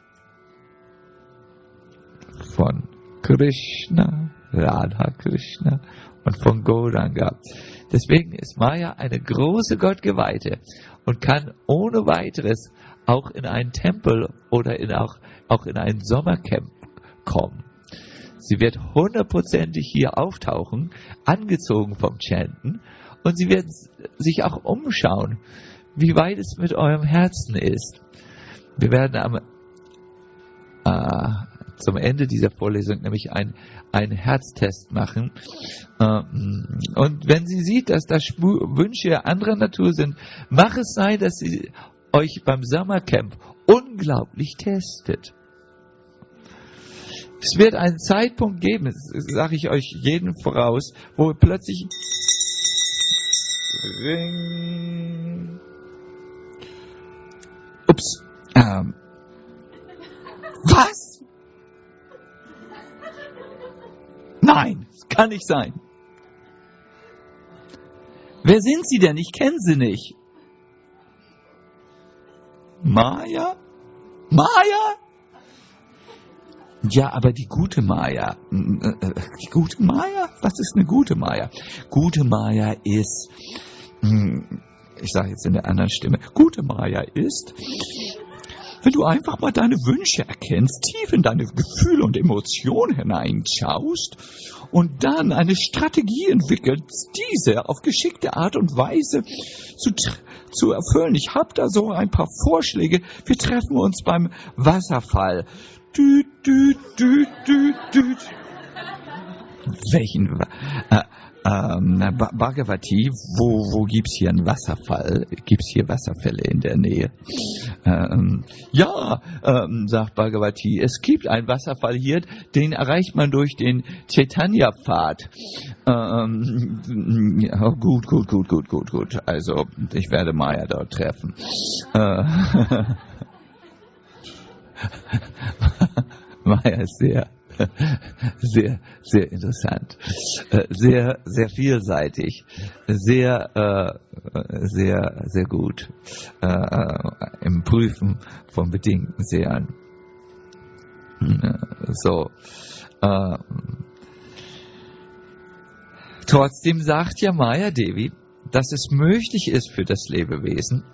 von Krishna, Radha Krishna und von Gauranga. Deswegen ist Maya eine große Gottgeweihte und kann ohne weiteres auch in einen Tempel oder auch in ein Sommercamp kommen. Sie wird 100% hier auftauchen, angezogen vom Chanten, und sie wird sich auch umschauen, wie weit es mit eurem Herzen ist. Wir werden am zum Ende dieser Vorlesung nämlich einen Herztest machen. Und wenn sie sieht, dass das Wünsche anderer Natur sind, mag es sein, dass sie euch beim Sommercamp unglaublich testet. Es wird einen Zeitpunkt geben, das sage ich euch jeden voraus, wo plötzlich ups, was? Nein, das kann nicht sein. Wer sind Sie denn? Ich kenne Sie nicht. Maya? Maya? Ja, aber die gute Maya. Die gute Maya? Was ist eine gute Maya? Gute Maya ist, ich sage jetzt in der anderen Stimme, gute Maya ist, wenn du einfach mal deine Wünsche erkennst, tief in deine Gefühle und Emotionen hineinschaust und dann eine Strategie entwickelst, diese auf geschickte Art und Weise zu erfüllen. Ich habe da so ein paar Vorschläge. Wir treffen uns beim Wasserfall. Düt, düt, düt, düt, düt. Welchen? Bhagavati, wo gibt's hier einen Wasserfall? Gibt's hier Wasserfälle in der Nähe? Sagt Bhagavati, es gibt einen Wasserfall hier, den erreicht man durch den Chaitanya-Pfad. Gut. Also, ich werde Maya dort treffen. Maya ist sehr interessant, sehr vielseitig, sehr gut im Prüfen von bedingten Sehern. Trotzdem sagt ja Maya Devi, dass es möglich ist für das Lebewesen,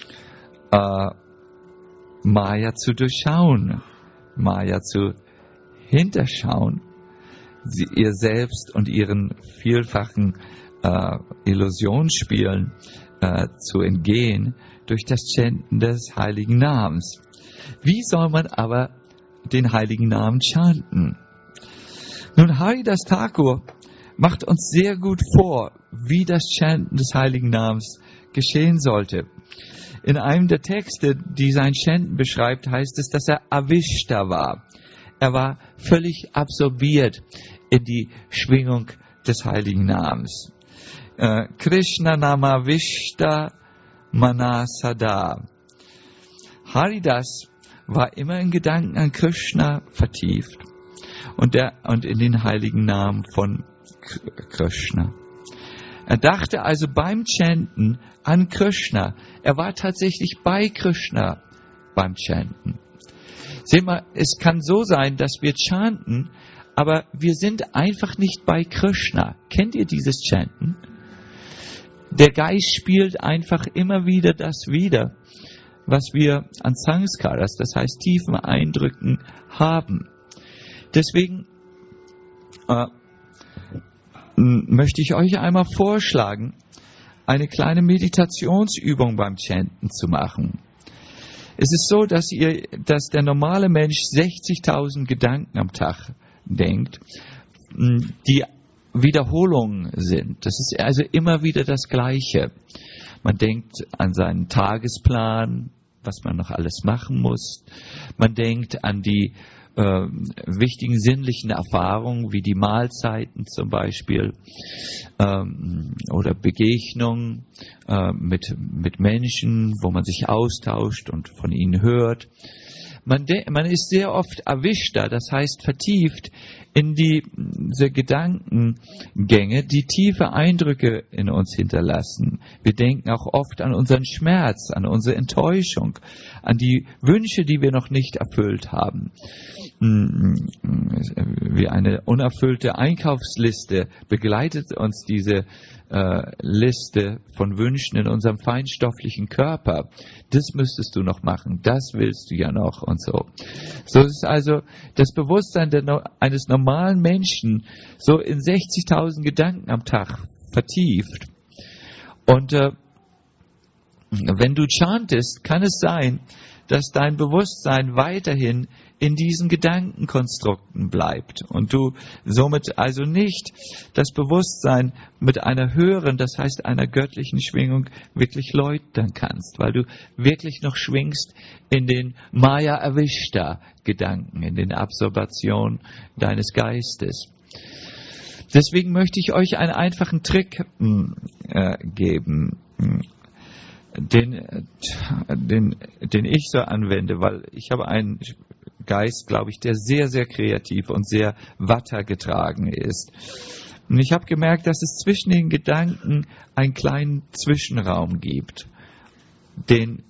Maya zu durchschauen, Maya zu hinterschauen, ihr selbst und ihren vielfachen Illusionsspielen zu entgehen durch das Chanten des heiligen Namens. Wie soll man aber den heiligen Namen chanten? Nun, Haridas Thakur macht uns sehr gut vor, wie das Chanten des heiligen Namens geschehen sollte. In einem der Texte, die sein Chanten beschreibt, heißt es, dass er Avishta war. Er war völlig absorbiert in die Schwingung des heiligen Namens. Krishna Namavishta Manasada. Haridas war immer in Gedanken an Krishna vertieft und in den heiligen Namen von Krishna. Er dachte also beim Chanten an Krishna. Er war tatsächlich bei Krishna beim Chanten. Seht mal, es kann so sein, dass wir chanten, aber wir sind einfach nicht bei Krishna. Kennt ihr dieses Chanten? Der Geist spielt einfach immer wieder das wieder, was wir an Sanskaras, das heißt tiefen Eindrücken, haben. Deswegen möchte ich euch einmal vorschlagen, eine kleine Meditationsübung beim Chanten zu machen. Es ist so, dass der normale Mensch 60.000 Gedanken am Tag denkt, die Wiederholungen sind. Das ist also immer wieder das Gleiche. Man denkt an seinen Tagesplan, was man noch alles machen muss. Man denkt an die wichtigen sinnlichen Erfahrungen, wie die Mahlzeiten zum Beispiel, oder Begegnungen mit Menschen, wo man sich austauscht und von ihnen hört. Man ist sehr oft Avishta, das heißt vertieft in diese Gedankengänge, die tiefe Eindrücke in uns hinterlassen. Wir denken auch oft an unseren Schmerz, an unsere Enttäuschung, an die Wünsche, die wir noch nicht erfüllt haben. Wie eine unerfüllte Einkaufsliste begleitet uns diese Liste von Wünschen in unserem feinstofflichen Körper. Das müsstest du noch machen, das willst du ja noch und so. So ist also das Bewusstsein eines normalen Menschen so in 60.000 Gedanken am Tag vertieft. Und wenn du chantest, kann es sein, dass dein Bewusstsein weiterhin in diesen Gedankenkonstrukten bleibt und du somit also nicht das Bewusstsein mit einer höheren, das heißt einer göttlichen Schwingung wirklich läutern kannst, weil du wirklich noch schwingst in den Maya Avishta Gedanken, in den Absorption deines Geistes. Deswegen möchte ich euch einen einfachen Trick geben, den ich so anwende, weil ich habe einen Geist, glaube ich, der sehr, sehr kreativ und sehr wattergetragen ist. Und ich habe gemerkt, dass es zwischen den Gedanken einen kleinen Zwischenraum gibt. Den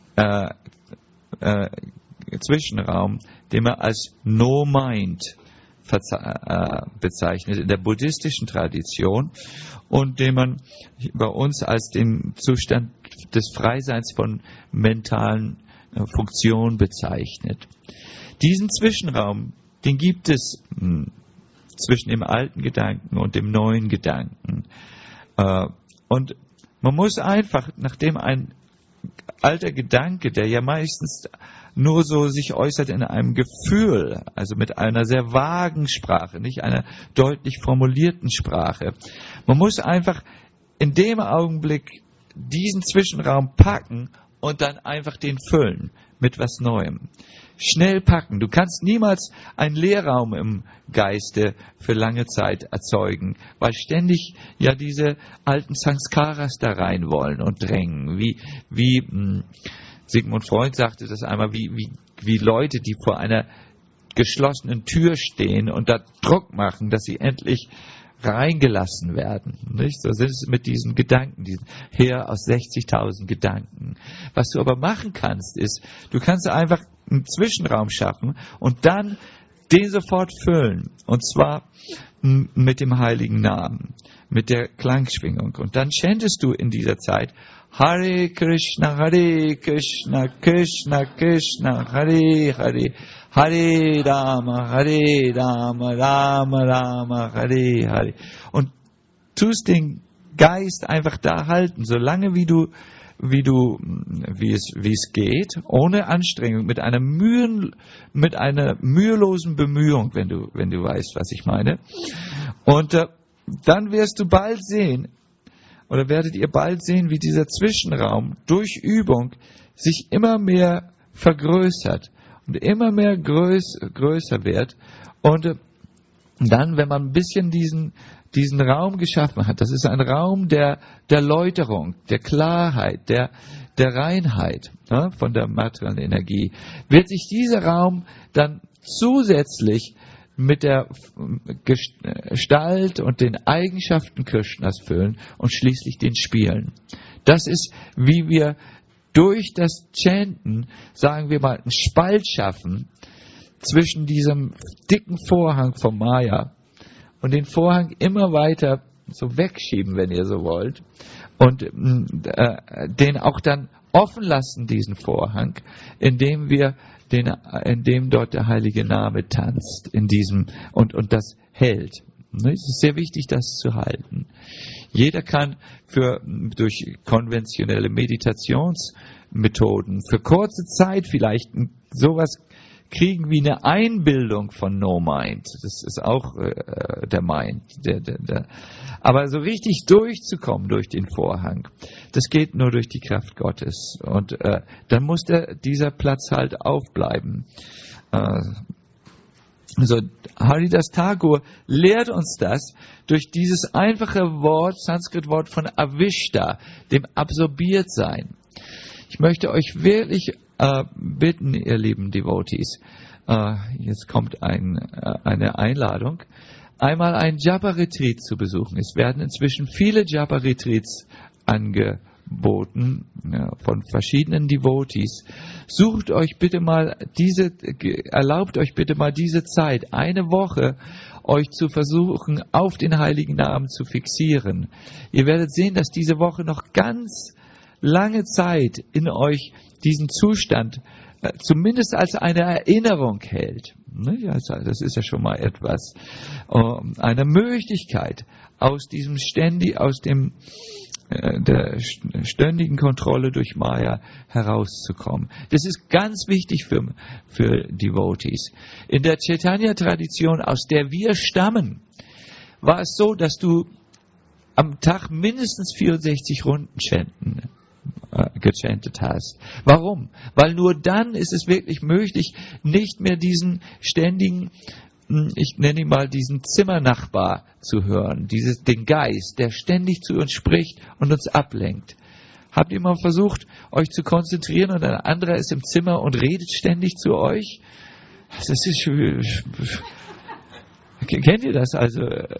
Zwischenraum, den man als No Mind bezeichnet in der buddhistischen Tradition und den man bei uns als den Zustand des Freiseins von mentalen Funktionen bezeichnet. Diesen Zwischenraum, den gibt es zwischen dem alten Gedanken und dem neuen Gedanken. Und man muss einfach, nachdem ein alter Gedanke, der ja meistens nur so sich äußert in einem Gefühl, also mit einer sehr vagen Sprache, nicht einer deutlich formulierten Sprache. Man muss einfach in dem Augenblick diesen Zwischenraum packen und dann einfach den füllen mit was Neuem. Schnell packen. Du kannst niemals einen Leerraum im Geiste für lange Zeit erzeugen, weil ständig ja diese alten Sanskaras da rein wollen und drängen. Wie Sigmund Freud sagte das einmal, wie Leute, die vor einer geschlossenen Tür stehen und da Druck machen, dass sie endlich reingelassen werden. Nicht? So sind es mit diesen Gedanken, diesen Heer aus 60.000 Gedanken. Was du aber machen kannst, ist, du kannst einfach einen Zwischenraum schaffen und dann den sofort füllen. Und zwar mit dem heiligen Namen, mit der Klangschwingung. Und dann chantest du in dieser Zeit Hare Krishna, Krishna Krishna, Hare Hare, Hare Rama, Rama Rama, Hare Hare. Und tust den Geist einfach da halten, solange wie es geht, ohne Anstrengung, mit einer mühelosen Bemühung, wenn du weißt, was ich meine. Und dann wirst du bald sehen, oder werdet ihr bald sehen, wie dieser Zwischenraum durch Übung sich immer mehr vergrößert und immer mehr größer wird. Und dann, wenn man ein bisschen diesen Raum geschaffen hat, das ist ein Raum der Läuterung, der Klarheit, der Reinheit, ja, von der materiellen Energie, wird sich dieser Raum dann zusätzlich mit der Gestalt und den Eigenschaften Krishnas füllen und schließlich den Spielen. Das ist, wie wir durch das Chanten, sagen wir mal, einen Spalt schaffen zwischen diesem dicken Vorhang vom Maya und den Vorhang immer weiter so wegschieben, wenn ihr so wollt, und den auch dann offen lassen, diesen Vorhang, indem dort der heilige Name tanzt, und das hält. Es ist sehr wichtig, das zu halten. Jeder kann durch konventionelle Meditationsmethoden für kurze Zeit vielleicht sowas kriegen wie eine Einbildung von No Mind. Das ist auch der Mind. Aber so richtig durchzukommen durch den Vorhang, das geht nur durch die Kraft Gottes. Und dann muss dieser Platz halt aufbleiben. Also Haridas Thakur lehrt uns das durch dieses einfache Wort, Sanskrit-Wort von Avishta, dem Absorbiertsein. Ich möchte euch wirklich bitten, ihr lieben Devotees, jetzt kommt eine Einladung, einmal ein Japa-Retreat zu besuchen. Es werden inzwischen viele Japa-Retreats angeboten von verschiedenen Devotees. Erlaubt euch bitte mal diese Zeit, eine Woche, euch zu versuchen, auf den heiligen Namen zu fixieren. Ihr werdet sehen, dass diese Woche noch ganz lange Zeit in euch diesen Zustand zumindest als eine Erinnerung hält. Das ist ja schon mal etwas. Eine Möglichkeit, aus dem der ständigen Kontrolle durch Maya herauszukommen. Das ist ganz wichtig für Devotees. In der Chaitanya-Tradition, aus der wir stammen, war es so, dass du am Tag mindestens 64 Runden gechantet hast. Warum? Weil nur dann ist es wirklich möglich, nicht mehr diesen ständigen, ich nenne ihn mal diesen Zimmernachbar zu hören, den Geist, der ständig zu uns spricht und uns ablenkt. Habt ihr mal versucht, euch zu konzentrieren und ein anderer ist im Zimmer und redet ständig zu euch? Das ist, kennt ihr das? Also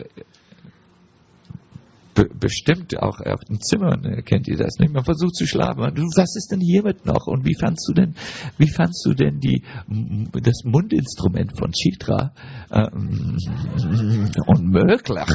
bestimmt auch im Zimmer kennt ihr das nicht. Man versucht zu schlafen. Was ist denn hiermit noch? Und wie fandst du denn das Mundinstrument von Chitra? Unmöglich.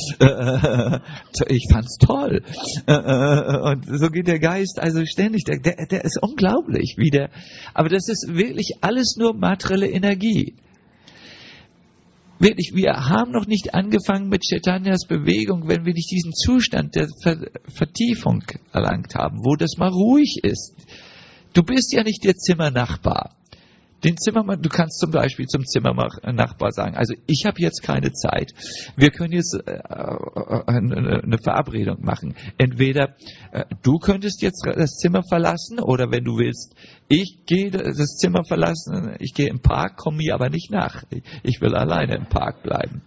Ich fand's toll. Und so geht der Geist also ständig. Der ist unglaublich, aber das ist wirklich alles nur materielle Energie. Wirklich, wir haben noch nicht angefangen mit Chaitanyas Bewegung, wenn wir nicht diesen Zustand der Vertiefung erlangt haben, wo das mal ruhig ist. Du bist ja nicht der Zimmernachbar. Du kannst zum Beispiel zum Zimmernachbar sagen, also ich habe jetzt keine Zeit, wir können jetzt eine Verabredung machen. Entweder du könntest jetzt das Zimmer verlassen oder wenn du willst, ich gehe das Zimmer verlassen, ich gehe im Park, komme mir aber nicht nach. Ich will alleine im Park bleiben.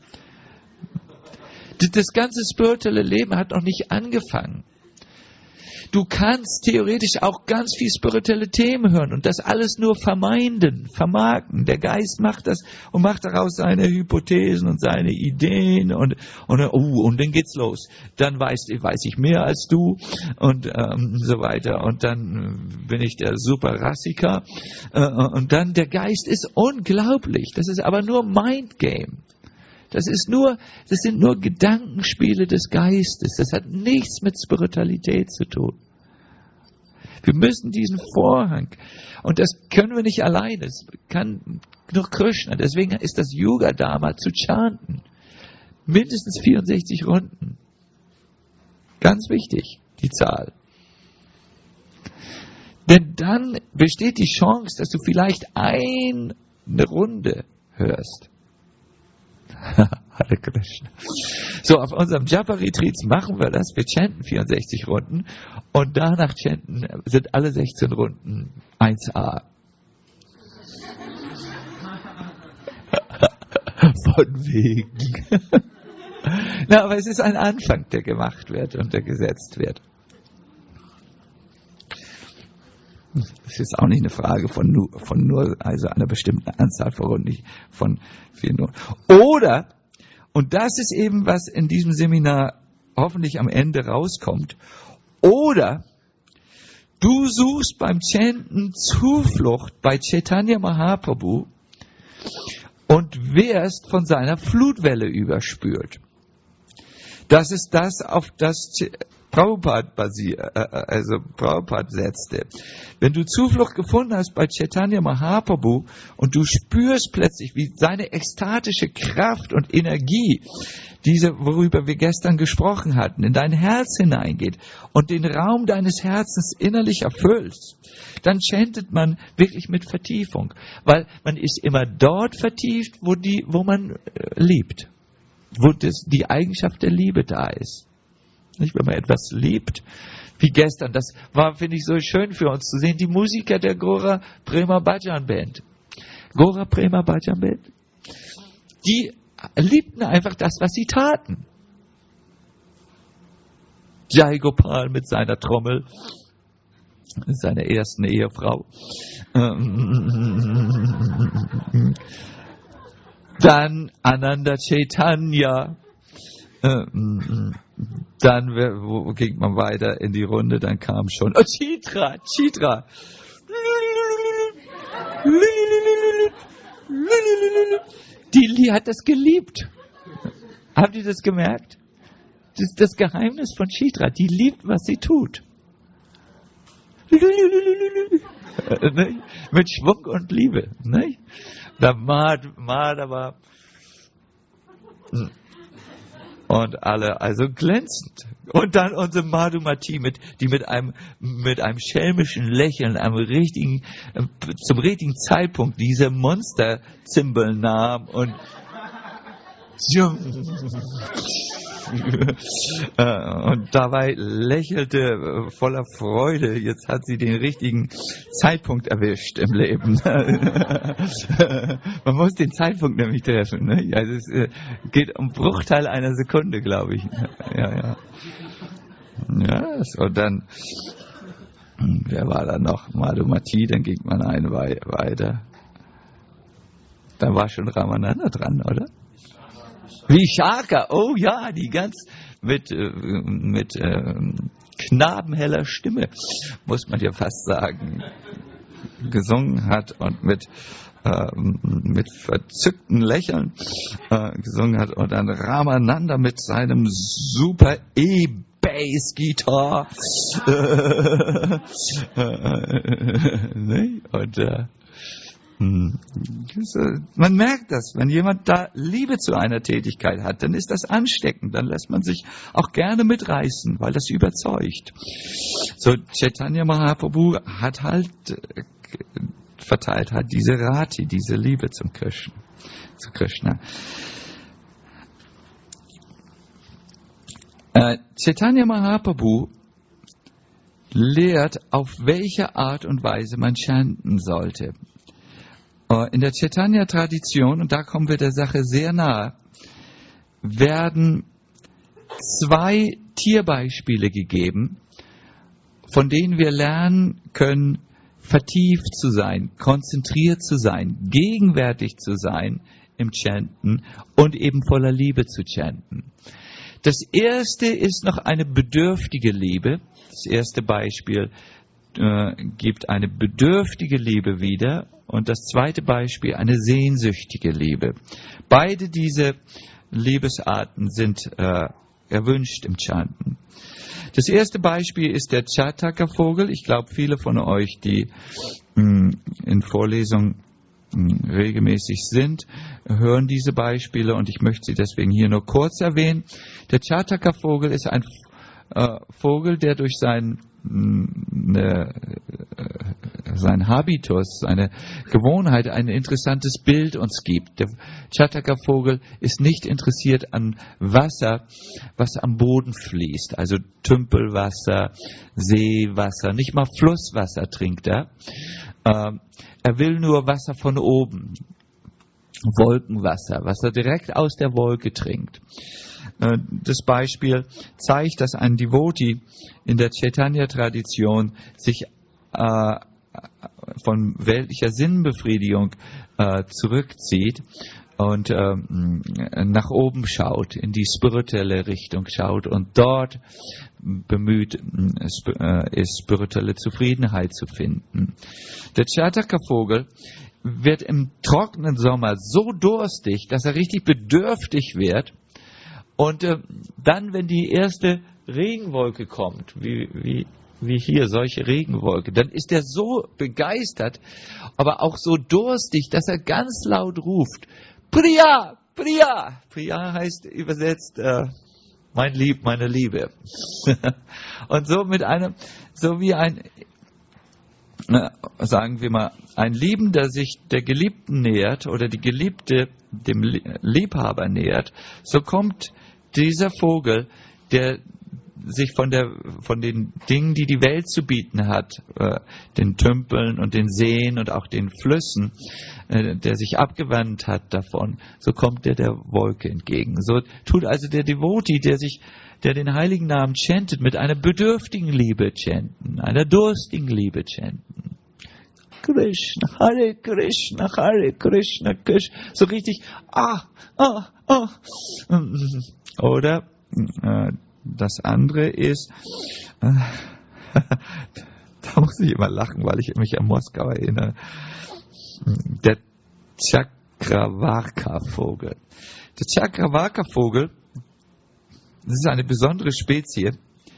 Das ganze spirituelle Leben hat noch nicht angefangen. Du kannst theoretisch auch ganz viel spirituelle Themen hören und das alles nur vermarkten. Der Geist macht das und macht daraus seine Hypothesen und seine Ideen und dann geht's los. Dann weiß ich mehr als du und so weiter. Und dann bin ich der super Rassiker. Und dann der Geist ist unglaublich. Das ist aber nur Mindgame. Das sind nur Gedankenspiele des Geistes. Das hat nichts mit Spiritualität zu tun. Wir müssen diesen Vorhang, und das können wir nicht alleine, das kann nur Krishna. Deswegen ist das Yoga-Dharma zu chanten. Mindestens 64 Runden. Ganz wichtig, die Zahl. Denn dann besteht die Chance, dass du vielleicht eine Runde hörst. Hare Krishna. So, auf unserem Japa-Retreats machen wir das. Wir chanten 64 Runden und danach sind alle 16 Runden 1a. Von wegen. Na, aber es ist ein Anfang, der gemacht wird und der gesetzt wird. Das ist auch nicht eine Frage von nur also einer bestimmten Anzahl von Runden, nicht von vielen nur. Oder, und das ist eben, was in diesem Seminar hoffentlich am Ende rauskommt, oder du suchst beim Chanten Zuflucht bei Chaitanya Mahaprabhu und wirst von seiner Flutwelle überspült. Das ist das, auf das Prabhupada setzte. Wenn du Zuflucht gefunden hast bei Chaitanya Mahaprabhu und du spürst plötzlich, wie seine ekstatische Kraft und Energie, diese, worüber wir gestern gesprochen hatten, in dein Herz hineingeht und den Raum deines Herzens innerlich erfüllt, dann chantet man wirklich mit Vertiefung, weil man ist immer dort vertieft, wo man liebt, wo die Eigenschaft der Liebe da ist. Nicht, wenn man etwas liebt, wie gestern, das war, finde ich, so schön für uns zu sehen, die Musiker der Gora Prema Bhajan Band. Gora Prema Bhajan Band, die liebten einfach das, was sie taten. Jai Gopal mit seiner Trommel, seiner ersten Ehefrau. Dann Ananda Chaitanya. Dann wo ging man weiter in die Runde, dann kam schon Chitra. Die hat das geliebt. Habt ihr das gemerkt? Das ist das Geheimnis von Chitra. Die liebt, was sie tut. Mit Schwung und Liebe. Da Madhava. Und alle, also glänzend. Und dann unsere Madhumati, die mit einem schelmischen Lächeln zum richtigen Zeitpunkt diese Monster-Zimbel nahm und dabei lächelte voller Freude. Jetzt hat sie den richtigen Zeitpunkt erwischt im Leben. Man muss den Zeitpunkt nämlich treffen. Ne? Also es geht um Bruchteil einer Sekunde, glaube ich. Ja. Und dann, wer war da noch? Madhumati, dann ging man weiter. Da war schon Ramananda dran, oder? Vishaka, oh ja, die ganz mit knabenheller Stimme, muss man ja fast sagen, gesungen hat und mit verzückten Lächeln gesungen hat und dann Ramananda mit seinem super E-Bass-Gitarre und man merkt das, wenn jemand da Liebe zu einer Tätigkeit hat, dann ist das ansteckend, dann lässt man sich auch gerne mitreißen, weil das überzeugt. So, Chaitanya Mahaprabhu hat verteilt diese Rati, diese Liebe zu Krishna. Chaitanya Mahaprabhu lehrt, auf welche Art und Weise man chanten sollte. In der Chaitanya-Tradition, und da kommen wir der Sache sehr nahe, werden 2 Tierbeispiele gegeben, von denen wir lernen können, vertieft zu sein, konzentriert zu sein, gegenwärtig zu sein im Chanten und eben voller Liebe zu chanten. Das erste ist noch eine bedürftige Liebe. Das erste Beispiel gibt eine bedürftige Liebe wieder. Und das zweite Beispiel, eine sehnsüchtige Liebe. Beide diese Liebesarten sind erwünscht im Chanten. Das erste Beispiel ist der Chataka-Vogel. Ich glaube, viele von euch, die in Vorlesungen regelmäßig sind, hören diese Beispiele und ich möchte sie deswegen hier nur kurz erwähnen. Der Chataka-Vogel ist ein Vogel, der durch sein Habitus, seine Gewohnheit, ein interessantes Bild uns gibt. Der Chataka-Vogel ist nicht interessiert an Wasser, was am Boden fließt, also Tümpelwasser, Seewasser, nicht mal Flusswasser trinkt er. Er will nur Wasser von oben, Wolkenwasser, was er direkt aus der Wolke trinkt. Das Beispiel zeigt, dass ein Devotee in der Chaitanya-Tradition sich von weltlicher Sinnbefriedigung zurückzieht und nach oben schaut, in die spirituelle Richtung schaut und dort bemüht ist, spirituelle Zufriedenheit zu finden. Der Chataka-Vogel wird im trockenen Sommer so durstig, dass er richtig bedürftig wird. Und dann, wenn die erste Regenwolke kommt, wie hier, solche Regenwolke, dann ist er so begeistert, aber auch so durstig, dass er ganz laut ruft, Priya, Priya. Priya heißt übersetzt, mein Lieb, meine Liebe. Und so wie ein, sagen wir mal, ein Liebender sich der Geliebten nähert oder die Geliebte dem Liebhaber nähert, so kommt dieser Vogel, der sich von den Dingen, die die Welt zu bieten hat, den Tümpeln und den Seen und auch den Flüssen, der sich abgewandt hat davon, so kommt der Wolke entgegen. So tut also der Devotee, der den heiligen Namen chantet, mit einer bedürftigen Liebe chanten, einer durstigen Liebe chanten. Krishna, Hare Krishna, Hare Krishna, Krishna. So richtig, Oder das andere ist, da muss ich immer lachen, weil ich mich an Moskau erinnere, der Chakravarka-Vogel. Der Chakravarka-Vogel, das ist eine besondere Spezies,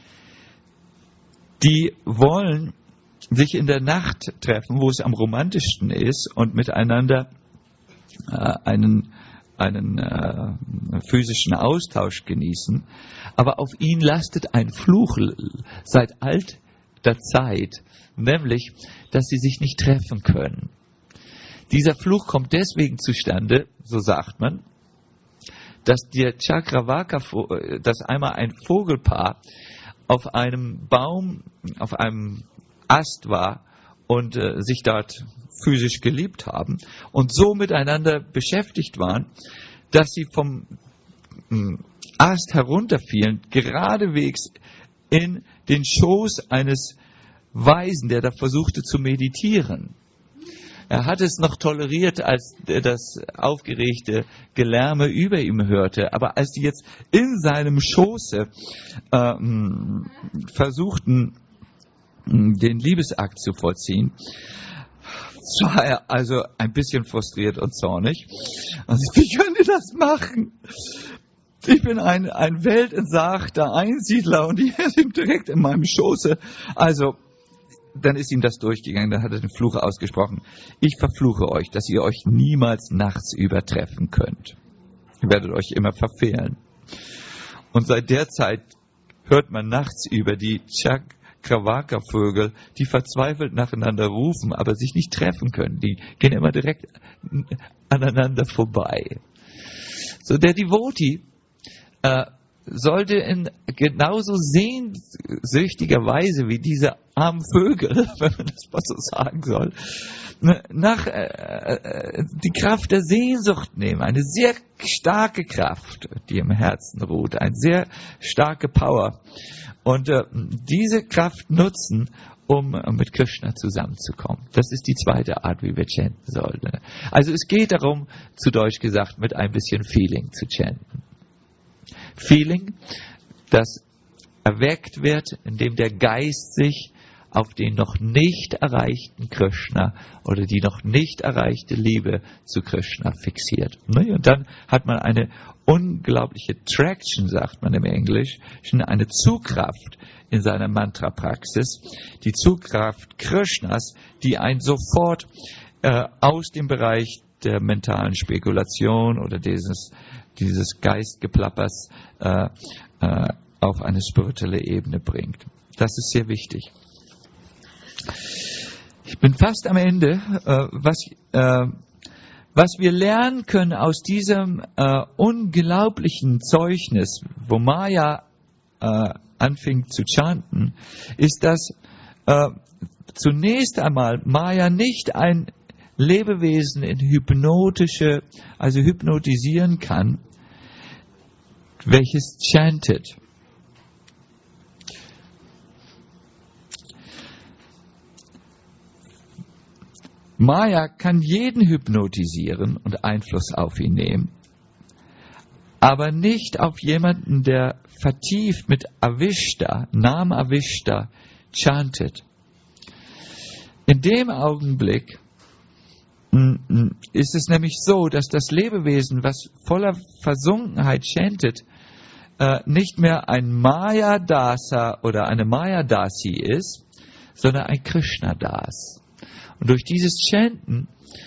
die wollen sich in der Nacht treffen, wo es am romantischsten ist und miteinander einen einen physischen Austausch genießen, aber auf ihn lastet ein Fluch seit alter Zeit, nämlich, dass sie sich nicht treffen können. Dieser Fluch kommt deswegen zustande, so sagt man, dass der Chakravaka, dass einmal ein Vogelpaar auf einem Baum, auf einem Ast war und sich dort physisch geliebt haben und so miteinander beschäftigt waren, dass sie vom Ast herunterfielen, geradewegs in den Schoß eines Weisen, der da versuchte zu meditieren. Er hat es noch toleriert, als er das aufgeregte Gelärme über ihm hörte. Aber als die jetzt in seinem Schoße versuchten, den Liebesakt zu vollziehen, war er also ein bisschen frustriert und zornig. Und wie könnt ihr das machen? Ich bin ein weltentsagter Einsiedler und die sind direkt in meinem Schoße. Also, dann ist ihm das durchgegangen, dann hat er den Fluch ausgesprochen. Ich verfluche euch, dass ihr euch niemals nachts übertreffen könnt. Ihr werdet euch immer verfehlen. Und seit der Zeit hört man nachts über die Chakravaka-Vögel, die verzweifelt nacheinander rufen, aber sich nicht treffen können. Die gehen immer direkt aneinander vorbei. So, der Devotee sollte in genauso sehnsüchtiger Weise wie diese armen Vögel, wenn man das mal so sagen soll, die Kraft der Sehnsucht nehmen, eine sehr starke Kraft, die im Herzen ruht, eine sehr starke Power und diese Kraft nutzen, um mit Krishna zusammenzukommen. Das ist die zweite Art, wie wir chanten sollten. Also es geht darum, zu Deutsch gesagt, mit ein bisschen Feeling zu chanten. Feeling, das erweckt wird, indem der Geist sich auf den noch nicht erreichten Krishna oder die noch nicht erreichte Liebe zu Krishna fixiert. Und dann hat man eine unglaubliche Traction, sagt man im Englischen, eine Zugkraft in seiner Mantra-Praxis, die Zugkraft Krishnas, die einen sofort aus dem Bereich der mentalen Spekulation oder dieses Geistgeplappers auf eine spirituelle Ebene bringt. Das ist sehr wichtig. Ich bin fast am Ende. Was wir lernen können aus diesem unglaublichen Zeugnis, wo Maya anfing zu chanten, ist, dass zunächst einmal Maya nicht ein Lebewesen in hypnotisieren kann, welches chantet. Maya kann jeden hypnotisieren und Einfluss auf ihn nehmen, aber nicht auf jemanden, der vertieft mit Avishta, Nam Avishta, chantet. In dem Augenblick ist es nämlich so, dass das Lebewesen, was voller Versunkenheit chantet, nicht mehr ein Maya-Dasa oder eine Maya-Dasi ist, sondern ein Krishna-Das. Und durch dieses Chanten,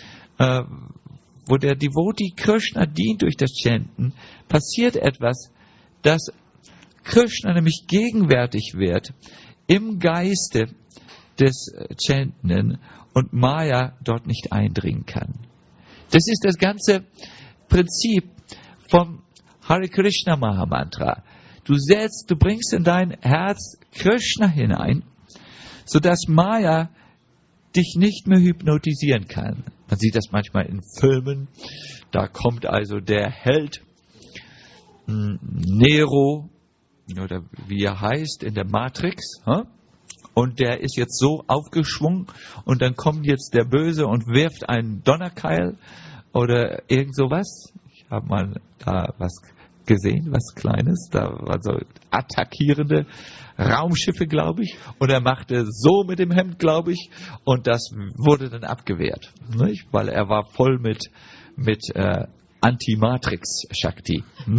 wo der Devotee Krishna dient durch das Chanten, passiert etwas, dass Krishna nämlich gegenwärtig wird im Geiste des Chantenden und Maya dort nicht eindringen kann. Das ist das ganze Prinzip vom Hare Krishna Mahamantra. Du bringst in dein Herz Krishna hinein, sodass Maya dich nicht mehr hypnotisieren kann. Man sieht das manchmal in Filmen. Da kommt also der Held Nero, oder wie er heißt, in der Matrix, und der ist jetzt so aufgeschwungen und dann kommt jetzt der Böse und wirft einen Donnerkeil oder irgend sowas. Ich habe mal da was gesehen, was Kleines, da war so attackierende Raumschiffe, glaube ich, und er machte so mit dem Hemd, glaube ich, und das wurde dann abgewehrt, nicht? Weil er war voll mit Anti-Matrix-Shakti.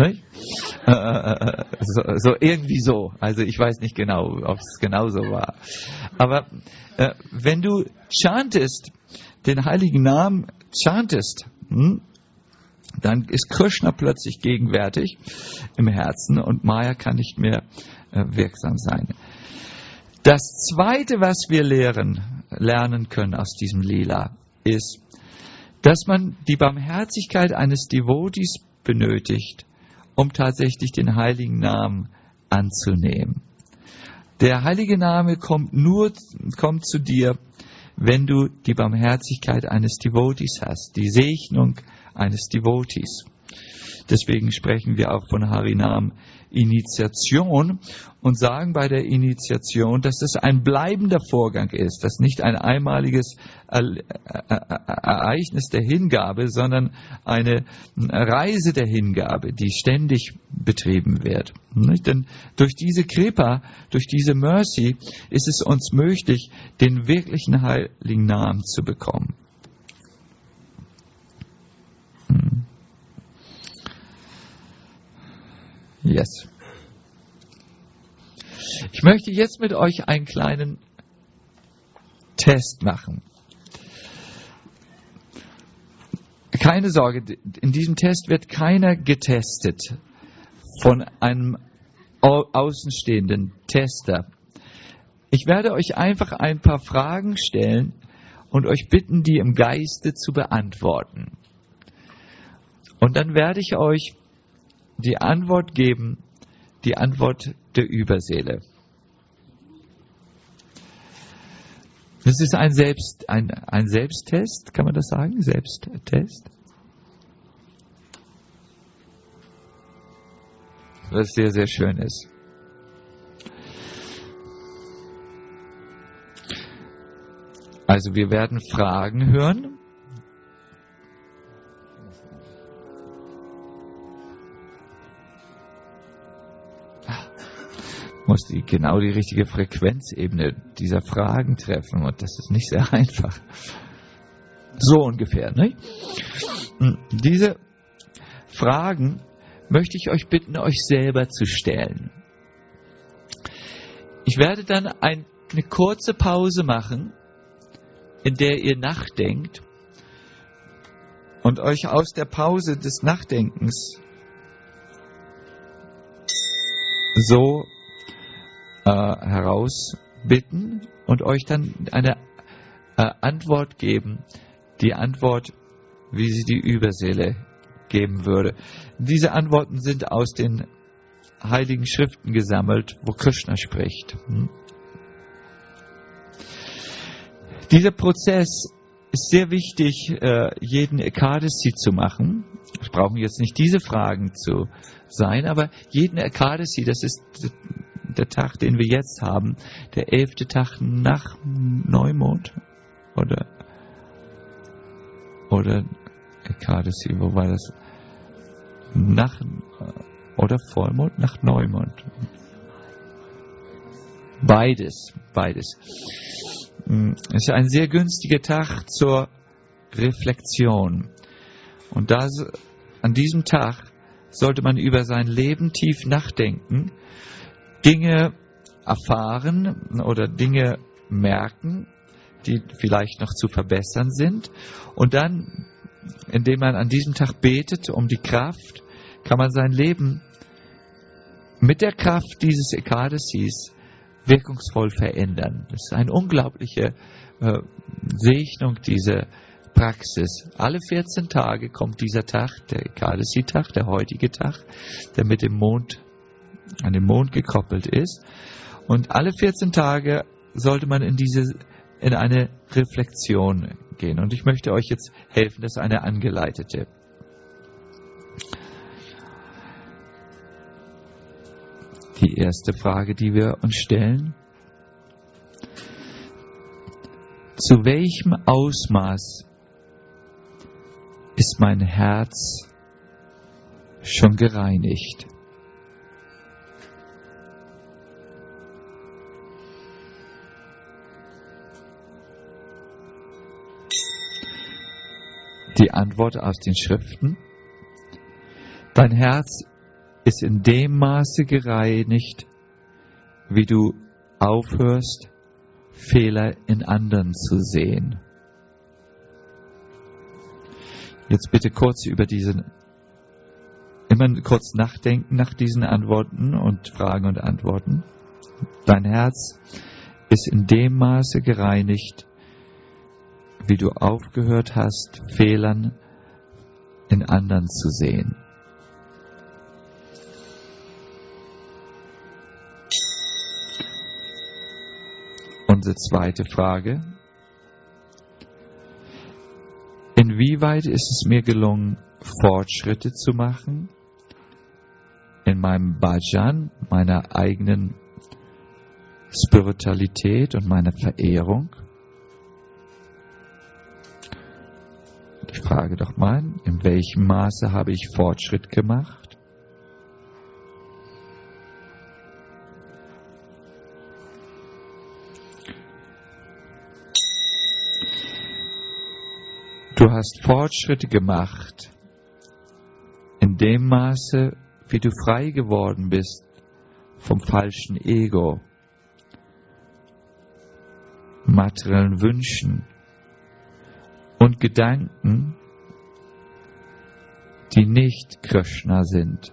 So irgendwie so. Also ich weiß nicht genau, ob es genau so war. Aber wenn du chantest, den heiligen Namen chantest, dann ist Krishna plötzlich gegenwärtig im Herzen und Maya kann nicht mehr wirksam sein. Das Zweite, was wir lernen können aus diesem Lila, ist, dass man die Barmherzigkeit eines Devotees benötigt, um tatsächlich den heiligen Namen anzunehmen. Der heilige Name kommt zu dir, wenn du die Barmherzigkeit eines Devotees hast, die Segnung eines Devotees. Deswegen sprechen wir auch von Harinam Initiation und sagen bei der Initiation, dass es ein bleibender Vorgang ist, dass nicht ein einmaliges Ereignis der Hingabe, sondern eine Reise der Hingabe, die ständig betrieben wird. Denn durch diese Kripa, durch diese Mercy ist es uns möglich, den wirklichen heiligen Namen zu bekommen. Yes. Ich möchte jetzt mit euch einen kleinen Test machen. Keine Sorge, in diesem Test wird keiner getestet von einem außenstehenden Tester. Ich werde euch einfach ein paar Fragen stellen und euch bitten, die im Geiste zu beantworten. Und dann werde ich euch die Antwort geben, die Antwort der Überseele. Das ist ein Selbsttest, kann man das sagen? Selbsttest? Was sehr, sehr schön ist. Also wir werden Fragen hören. Muss genau die richtige Frequenzebene dieser Fragen treffen und das ist nicht sehr einfach. So ungefähr, ne? Diese Fragen möchte ich euch bitten, euch selber zu stellen. Ich werde dann eine kurze Pause machen, in der ihr nachdenkt und euch aus der Pause des Nachdenkens so herausbitten und euch dann eine Antwort geben, die Antwort, wie sie die Überseele geben würde. Diese Antworten sind aus den Heiligen Schriften gesammelt, wo Krishna spricht. Dieser Prozess ist sehr wichtig, jeden Ekadasi zu machen. Es brauchen jetzt nicht diese Fragen zu sein, aber jeden Ekadasi, das ist der Tag, den wir jetzt haben, der 11. Tag nach Neumond oder Ekadasi, wo war das? Nach oder Vollmond, nach Neumond. Beides. Es ist ein sehr günstiger Tag zur Reflexion. Und an diesem Tag sollte man über sein Leben tief nachdenken, Dinge erfahren oder Dinge merken, die vielleicht noch zu verbessern sind. Und dann, indem man an diesem Tag betet um die Kraft, kann man sein Leben mit der Kraft dieses Ekadasis wirkungsvoll verändern. Das ist eine unglaubliche Segnung, diese Praxis. Alle 14 Tage kommt dieser Tag, der Ekadasi-Tag, der heutige Tag, der mit dem Mond, an den Mond gekoppelt ist. Und alle 14 Tage sollte man in eine Reflexion gehen. Und ich möchte euch jetzt helfen, das ist eine angeleitete. Die erste Frage, die wir uns stellen: Zu welchem Ausmaß ist mein Herz schon gereinigt? Die Antwort aus den Schriften: Dein Herz ist in dem Maße gereinigt, wie du aufhörst, Fehler in anderen zu sehen. Jetzt bitte kurz über diese Immer kurz nachdenken nach diesen Antworten und Fragen und Antworten. Dein Herz ist in dem Maße gereinigt, wie du aufgehört hast, Fehlern in anderen zu sehen. Unsere zweite Frage. Inwieweit ist es mir gelungen, Fortschritte zu machen in meinem Bhajan, meiner eigenen Spiritualität und meiner Verehrung? Ich frage doch mal, in welchem Maße habe ich Fortschritt gemacht? Du hast Fortschritte gemacht in dem Maße, wie du frei geworden bist vom falschen Ego, materiellen Wünschen und Gedanken, die nicht Krishna sind.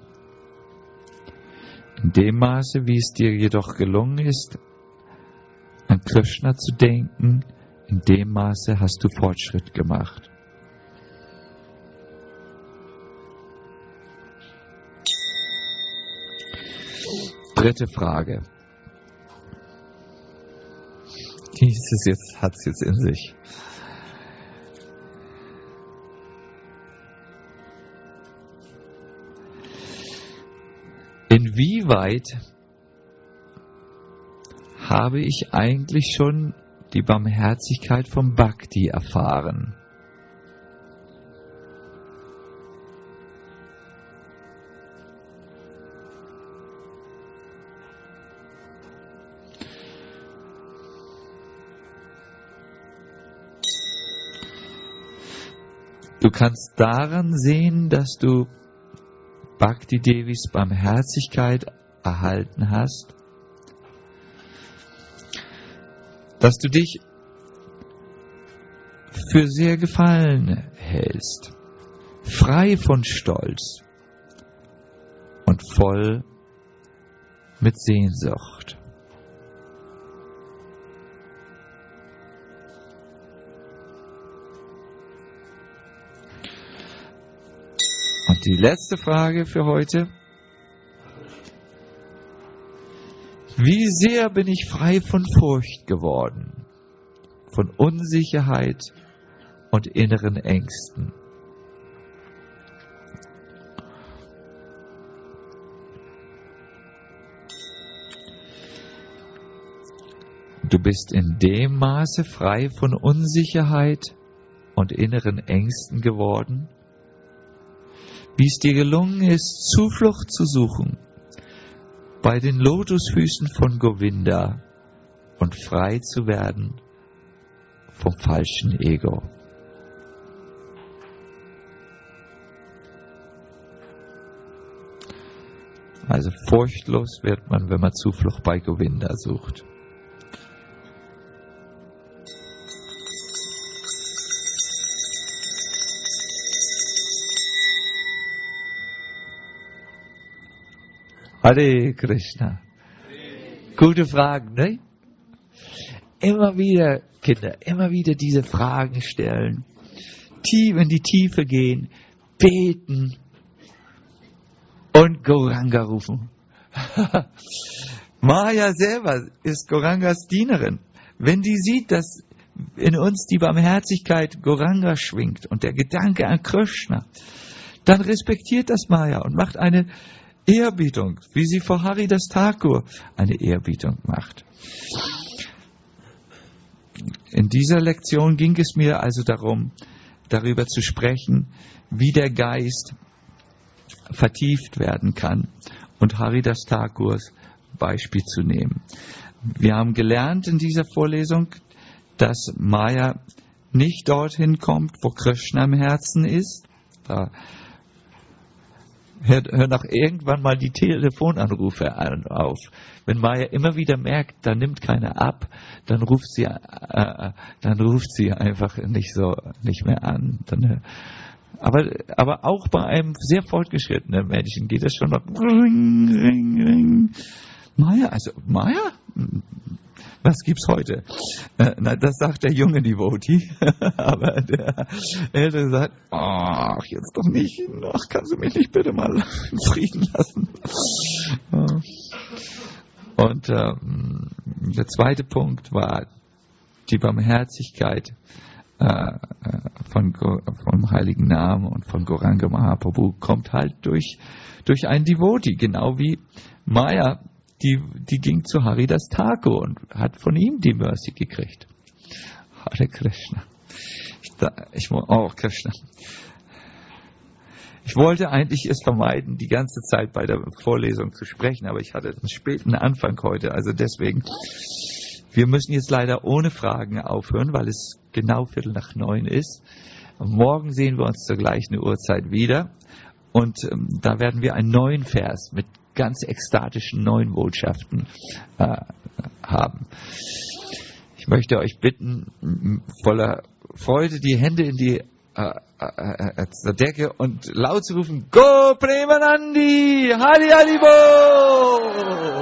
In dem Maße, wie es dir jedoch gelungen ist, an Krishna zu denken, in dem Maße hast du Fortschritt gemacht. Dritte Frage. Hat es jetzt in sich. Inwieweit habe ich eigentlich schon die Barmherzigkeit vom Bhakti erfahren? Du kannst daran sehen, dass du Bhakti Devis Barmherzigkeit erhalten hast, dass du dich für sehr gefallen hältst, frei von Stolz und voll mit Sehnsucht. Und die letzte Frage für heute. Wie sehr bin ich frei von Furcht geworden, von Unsicherheit und inneren Ängsten? Du bist in dem Maße frei von Unsicherheit und inneren Ängsten geworden, wie es dir gelungen ist, Zuflucht zu suchen bei den Lotusfüßen von Govinda und frei zu werden vom falschen Ego. Also furchtlos wird man, wenn man Zuflucht bei Govinda sucht. Hare Krishna. Gute Fragen, ne? Immer wieder, Kinder, immer wieder diese Fragen stellen. Tief in die Tiefe gehen, beten und Gauranga rufen. Maya selber ist Gaurangas Dienerin. Wenn die sieht, dass in uns die Barmherzigkeit Gauranga schwingt und der Gedanke an Krishna, dann respektiert das Maya und macht eine Ehrbietung, wie sie vor Haridas Thakur eine Ehrbietung macht. In dieser Lektion ging es mir also darum, darüber zu sprechen, wie der Geist vertieft werden kann und Haridas Thakurs Beispiel zu nehmen. Wir haben gelernt in dieser Vorlesung, dass Maya nicht dorthin kommt, wo Krishna im Herzen ist. Da hör noch irgendwann mal die Telefonanrufe auf. Wenn Maya immer wieder merkt, da nimmt keiner ab, dann ruft sie einfach nicht mehr an. Dann Aber auch bei einem sehr fortgeschrittenen Menschen geht das schon noch. Maya? Was gibt's heute? Das sagt der junge Devotee, aber der Ältere sagt, ach, jetzt doch nicht, ach, kannst du mich nicht bitte mal in Frieden lassen? Und der zweite Punkt war die Barmherzigkeit vom Heiligen Namen und von Gauranga Mahaprabhu kommt halt durch einen Devotee, genau wie Maya. Die ging zu Haridas Thakur und hat von ihm die Mercy gekriegt. Hare Krishna. Krishna. Ich wollte eigentlich es vermeiden, die ganze Zeit bei der Vorlesung zu sprechen, aber ich hatte einen späten Anfang heute, also deswegen. Wir müssen jetzt leider ohne Fragen aufhören, weil es genau 8:45 ist. Morgen sehen wir uns zur gleichen Uhrzeit wieder und da werden wir einen neuen Vers mit ganz ekstatischen neuen Botschaften haben. Ich möchte euch bitten, voller Freude die Hände in die zur Decke und laut zu rufen, Go Premanandi, Hari Haribo!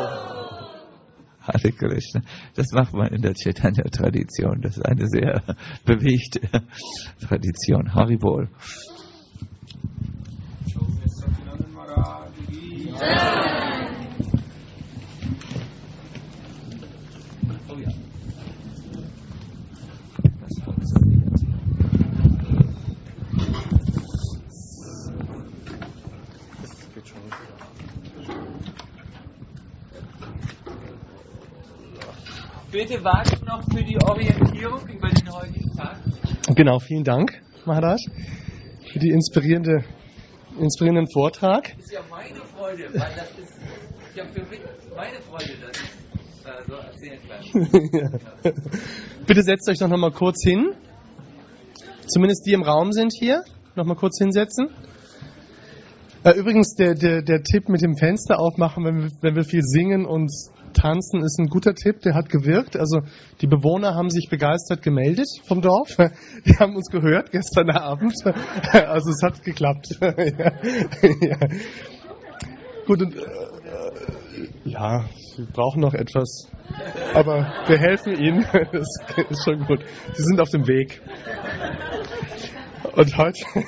Hare Krishna. Das macht man in der Chaitanya-Tradition. Das ist eine sehr bewegte Tradition. Haribol. Oh ja. Bitte warten noch für die Orientierung über den heutigen Tag. Genau, vielen Dank, Maharaj, für die inspirierenden Vortrag. Das ist ja meine Freude, weil das ist ja für mich meine Freude, dass ich so erzählen kann. Ja. Bitte setzt euch doch noch mal kurz hin. Zumindest die im Raum sind hier. Noch mal kurz hinsetzen. Übrigens, der Tipp mit dem Fenster aufmachen, wenn wir viel singen und tanzen, ist ein guter Tipp, der hat gewirkt. Also die Bewohner haben sich begeistert gemeldet vom Dorf. Die haben uns gehört gestern Abend. Also es hat geklappt. Ja. Gut, und ja, sie brauchen noch etwas. Aber wir helfen ihnen. Das ist schon gut. Sie sind auf dem Weg. Und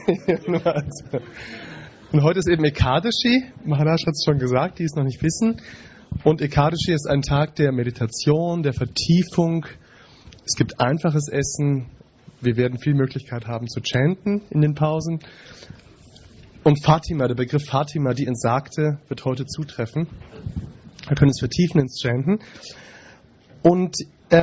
heute ist eben Ekadashi. Maharaj hat es schon gesagt, die es noch nicht wissen. Und Ekadashi ist ein Tag der Meditation, der Vertiefung. Es gibt einfaches Essen. Wir werden viel Möglichkeit haben zu chanten in den Pausen. Und Fatima, der Begriff Fatima, die Entsagte, wird heute zutreffen. Wir können es vertiefen ins Chanten. Und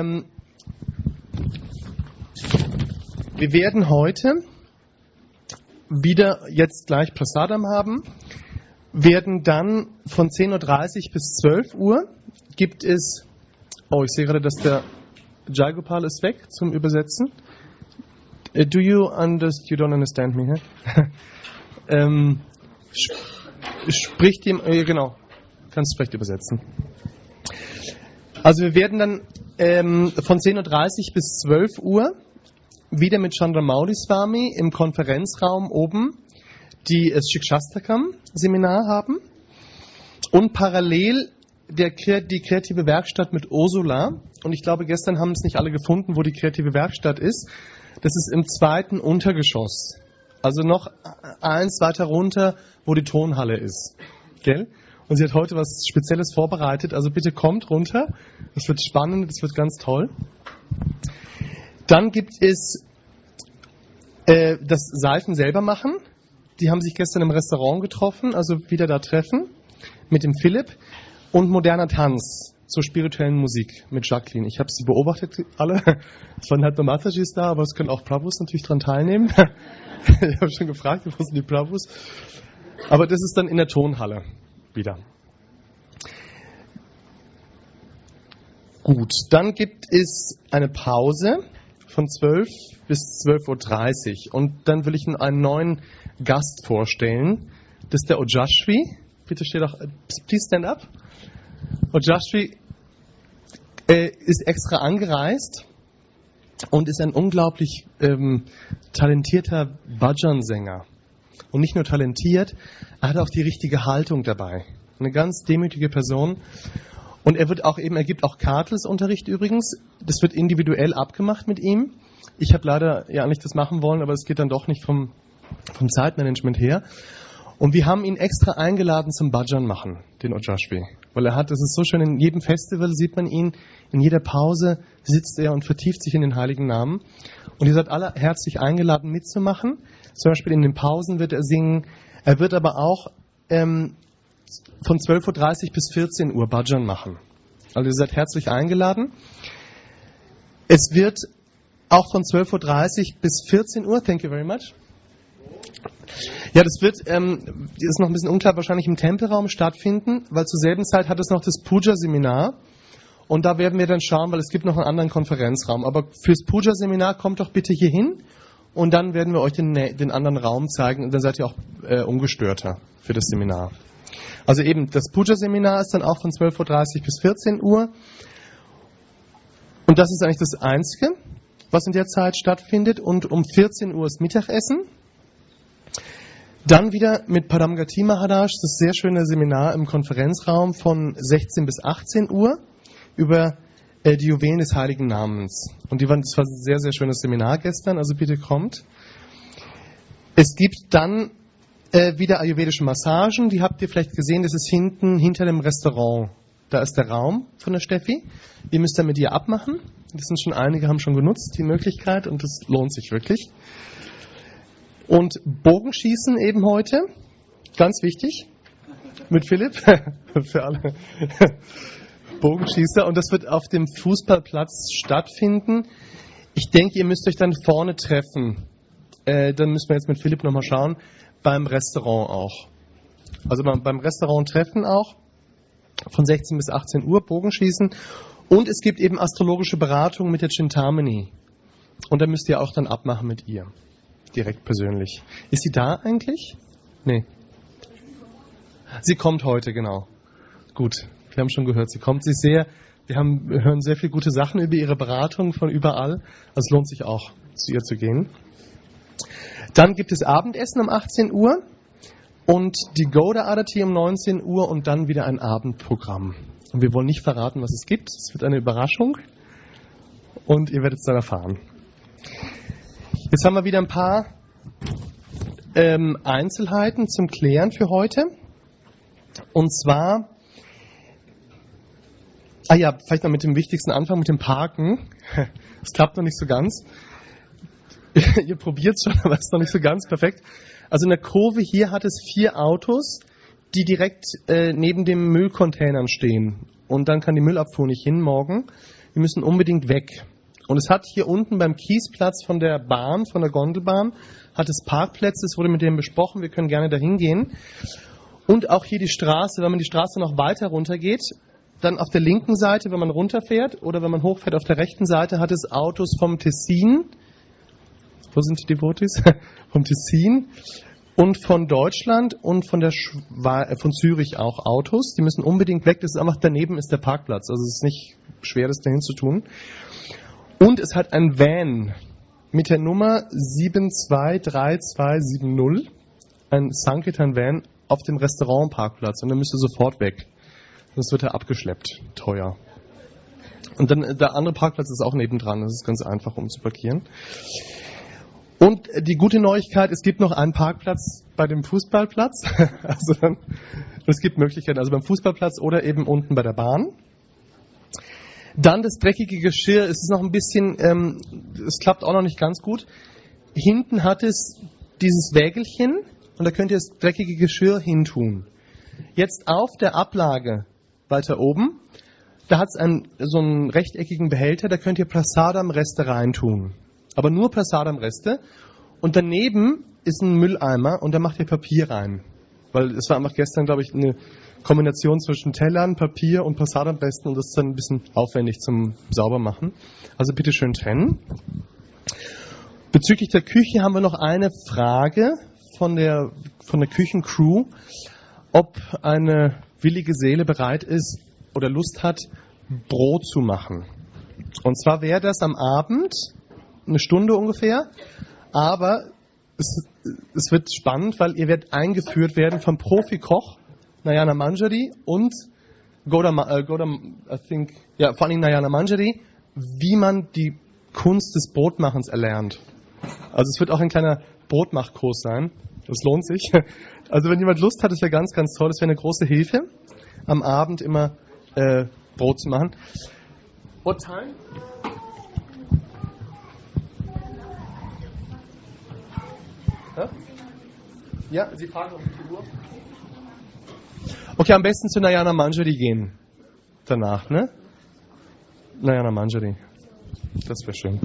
wir werden heute wieder jetzt gleich Prasadam haben. Werden dann von 10:30 Uhr bis 12 Uhr gibt es, ich sehe gerade, dass der Jayagopal ist weg zum Übersetzen. You don't understand me, huh? Spricht ihm, genau, kannst du vielleicht übersetzen. Also wir werden dann von 10:30 Uhr bis 12 Uhr wieder mit Chandramauli Swami im Konferenzraum oben die Shikshastakam-Seminar haben und parallel die kreative Werkstatt mit Ursula. Und ich glaube, gestern haben es nicht alle gefunden, wo die kreative Werkstatt ist. Das ist im 2. Untergeschoss. Also noch eins weiter runter, wo die Tonhalle ist. Gell? Und sie hat heute was Spezielles vorbereitet. Also bitte kommt runter. Das wird spannend, das wird ganz toll. Dann gibt es das Seifen selber machen. Die haben sich gestern im Restaurant getroffen, also wieder da treffen, mit dem Philipp. Und moderner Tanz zur spirituellen Musik mit Jacqueline. Ich habe sie beobachtet, alle. Es waren halt nur Matajis da, aber es können auch Prabhus natürlich daran teilnehmen. Ich habe schon gefragt, wo sind die Prabhus? Aber das ist dann in der Tonhalle wieder. Gut, dann gibt es eine Pause von 12 bis 12:30 Uhr. Und dann will ich Ihnen einen neuen Gast vorstellen. Das ist der Ojashvi. Bitte steh doch, please stand up. Ojashvi ist extra angereist und ist ein unglaublich talentierter Bhajan-Sänger. und nicht nur talentiert, er hat auch die richtige Haltung dabei. Eine ganz demütige Person. Und er gibt auch Kartelsunterricht übrigens. Das wird individuell abgemacht mit ihm. Ich habe leider ja nicht das machen wollen, aber es geht dann doch nicht vom Zeitmanagement her. Und wir haben ihn extra eingeladen zum Bhajan machen, den Ojashvi. Weil das ist so schön, in jedem Festival sieht man ihn, in jeder Pause sitzt er und vertieft sich in den heiligen Namen. Und ihr seid alle herzlich eingeladen mitzumachen. Zum Beispiel in den Pausen wird er singen. Er wird aber auch von 12.30 Uhr bis 14 Uhr Bhajan machen. Also ihr seid herzlich eingeladen. Es wird auch von 12.30 Uhr bis 14 Uhr, thank you very much. Ja, das wird, ist noch ein bisschen unklar, wahrscheinlich im Tempelraum stattfinden, weil zur selben Zeit hat es noch das Puja-Seminar. Und da werden wir dann schauen, weil es gibt noch einen anderen Konferenzraum. Aber fürs Puja-Seminar kommt doch bitte hier hin und dann werden wir euch den anderen Raum zeigen und dann seid ihr auch ungestörter für das Seminar. Also eben, das Puja-Seminar ist dann auch von 12.30 Uhr bis 14 Uhr. Und das ist eigentlich das Einzige, was in der Zeit stattfindet. Und um 14 Uhr ist Mittagessen. Dann wieder mit Paramgati Maharaj, das sehr schöne Seminar im Konferenzraum von 16 bis 18 Uhr über die Juwelen des Heiligen Namens. Und das war ein sehr, sehr schönes Seminar gestern, also bitte kommt. Es gibt dann wieder ayurvedische Massagen, die habt ihr vielleicht gesehen, das ist hinter dem Restaurant. Da ist der Raum von der Steffi. Ihr müsst dann mit ihr abmachen. Das sind schon einige, haben schon genutzt, die Möglichkeit, und das lohnt sich wirklich. Und Bogenschießen eben heute, ganz wichtig, mit Philipp, für alle Bogenschießer. Und das wird auf dem Fußballplatz stattfinden. Ich denke, ihr müsst euch dann vorne treffen. Dann müssen wir jetzt mit Philipp nochmal schauen. Beim Restaurant auch. Also beim Restaurant treffen auch. Von 16 bis 18 Uhr Bogenschießen. Und es gibt eben astrologische Beratung mit der Chintamani. Und da müsst ihr auch dann abmachen mit ihr. Direkt persönlich. Ist sie da eigentlich? Nee. Sie kommt heute, genau. Gut, wir haben schon gehört, sie kommt. Wir hören sehr viele gute Sachen über ihre Beratung von überall. Also es lohnt sich auch, zu ihr zu gehen. Dann gibt es Abendessen um 18 Uhr und die Gauda Arati um 19 Uhr und dann wieder ein Abendprogramm. Und wir wollen nicht verraten, was es gibt. Es wird eine Überraschung und ihr werdet es dann erfahren. Jetzt haben wir wieder ein paar Einzelheiten zum Klären für heute. Und zwar, vielleicht noch mit dem wichtigsten Anfang, mit dem Parken. Das klappt noch nicht so ganz. Ihr probiert es schon, aber es ist noch nicht so ganz perfekt. Also in der Kurve hier hat es 4 Autos, die direkt neben den Müllcontainern stehen. Und dann kann die Müllabfuhr nicht hin morgen. Wir müssen unbedingt weg. Und es hat hier unten beim Kiesplatz von der Bahn, von der Gondelbahn, hat es Parkplätze, es wurde mit denen besprochen, wir können gerne dahin gehen. Und auch hier die Straße, wenn man die Straße noch weiter runtergeht, dann auf der linken Seite, wenn man runterfährt, oder wenn man hochfährt auf der rechten Seite, hat es Autos vom Tessin. Wo sind die Devotis? Vom Tessin und von Deutschland und von Zürich auch Autos. Die müssen unbedingt weg, das ist einfach daneben ist der Parkplatz, also es ist nicht schwer, das dahin zu tun. Und es hat ein Van mit der Nummer 723270, ein Sankirtan-Van auf dem Restaurantparkplatz. Und dann müsst ihr sofort weg. Sonst wird er abgeschleppt. Teuer. Und dann der andere Parkplatz ist auch nebendran. Das ist ganz einfach, um zu parkieren. Und die gute Neuigkeit, es gibt noch einen Parkplatz bei dem Fußballplatz. Also es gibt Möglichkeiten, also beim Fußballplatz oder eben unten bei der Bahn. Dann das dreckige Geschirr, es ist noch ein bisschen, es klappt auch noch nicht ganz gut. Hinten hat es dieses Wägelchen und da könnt ihr das dreckige Geschirr hintun. Jetzt auf der Ablage weiter oben, da hat es so einen rechteckigen Behälter, da könnt ihr Prasadam-Reste reintun. Aber nur Prasadam-Reste. Und daneben ist ein Mülleimer und da macht ihr Papier rein. Weil es war einfach gestern, glaube ich, eine Kombination zwischen Tellern, Papier und Prasadam-Resten und das ist dann ein bisschen aufwendig zum Saubermachen. Also bitte schön trennen. Bezüglich der Küche haben wir noch eine Frage von der Küchencrew, ob eine willige Seele bereit ist oder Lust hat, Brot zu machen. Und zwar wäre das am Abend, 1 Stunde ungefähr, aber es wird spannend, weil ihr werdet eingeführt werden vom Profikoch Narayana Manjari und vor allem Narayana Manjari, wie man die Kunst des Brotmachens erlernt. Also es wird auch ein kleiner Brotmachkurs sein. Das lohnt sich. Also wenn jemand Lust hat, das wäre ganz, ganz toll. Das wäre eine große Hilfe, am Abend immer Brot zu machen. What time? Ja, Sie fragen um die Uhr. Okay, am besten zu Narayana Manjari gehen. Danach, ne? Narayana Manjari. Das wäre schön.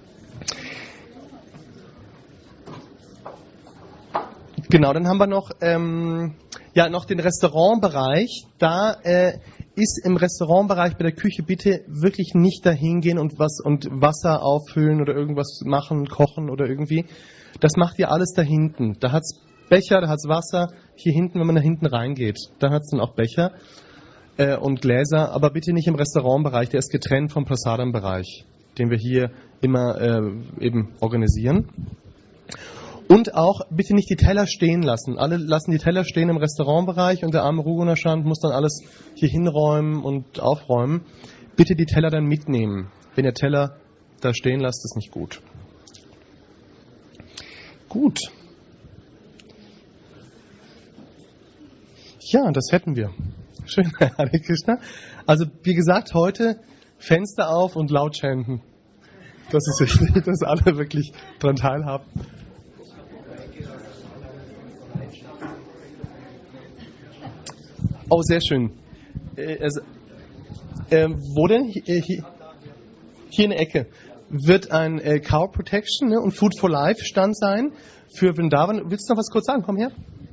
Genau, dann haben wir noch den Restaurantbereich. Da ist im Restaurantbereich bei der Küche bitte wirklich nicht dahin gehen und Wasser auffüllen oder irgendwas machen, kochen oder irgendwie. Das macht ihr alles da hinten. Da hat's Becher, da hat's Wasser. Hier hinten, wenn man da hinten reingeht, da hat's dann auch Becher und Gläser. Aber bitte nicht im Restaurantbereich. Der ist getrennt vom Prasadam-Bereich, den wir hier immer eben organisieren. Und auch bitte nicht die Teller stehen lassen. Alle lassen die Teller stehen im Restaurantbereich und der arme Rugunashand muss dann alles hier hinräumen und aufräumen. Bitte die Teller dann mitnehmen. Wenn ihr Teller da stehen lasst, ist nicht gut. Gut. Ja, das hätten wir. Schön, Hare Krishna. Also wie gesagt, heute Fenster auf und laut chanten. Das ist wichtig, dass alle wirklich daran teilhaben. Oh, sehr schön. Wo denn? Hier in der Ecke wird ein Cow Protection, ne, und Food for Life Stand sein für Vrindavan. Willst du noch was kurz sagen? Komm her.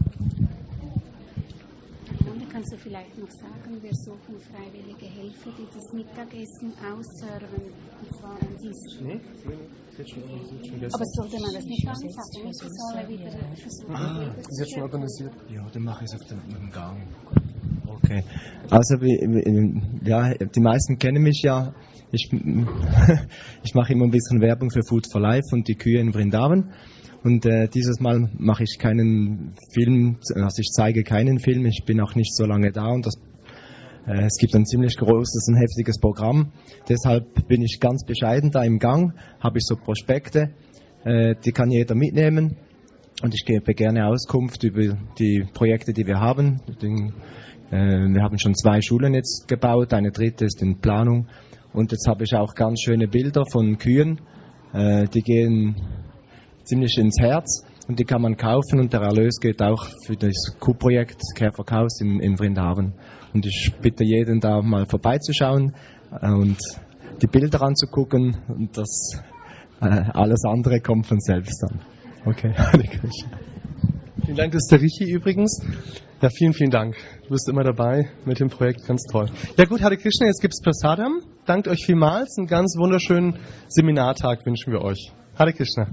Kannst du vielleicht noch sagen, wir suchen freiwillige Helfer, die das Mittagessen ausserven. Und zwar an diesem. Nee? Aber sollte man das nicht ansagen? Ich soll wieder versuchen. Das ist jetzt schon organisiert. Ja, dann mache ich es auf dem Gang. Okay. Also, die meisten kennen mich ja. Ich mache immer ein bisschen Werbung für Food for Life und die Kühe in Vrindavan. Und dieses Mal mache ich keinen Film, also ich zeige keinen Film, ich bin auch nicht so lange da und es gibt ein ziemlich großes und heftiges Programm. Deshalb bin ich ganz bescheiden da im Gang, habe ich so Prospekte, die kann jeder mitnehmen und ich gebe gerne Auskunft über die Projekte, die wir haben. Wir haben schon 2 Schulen jetzt gebaut, eine dritte ist in Planung und jetzt habe ich auch ganz schöne Bilder von Kühen, die gehen ziemlich ins Herz und die kann man kaufen und der Erlös geht auch für das Kuhprojekt Care for Cows in Vrindavan. Und ich bitte jeden da mal vorbeizuschauen und die Bilder anzugucken und das alles andere kommt von selbst an. Okay, Hare Krishna. Vielen Dank, das ist der Richi übrigens. Ja, vielen, vielen Dank. Du bist immer dabei mit dem Projekt, ganz toll. Ja gut, Hare Krishna, jetzt gibt's Prasadam. Dankt euch vielmals, einen ganz wunderschönen Seminartag wünschen wir euch. Hare Krishna.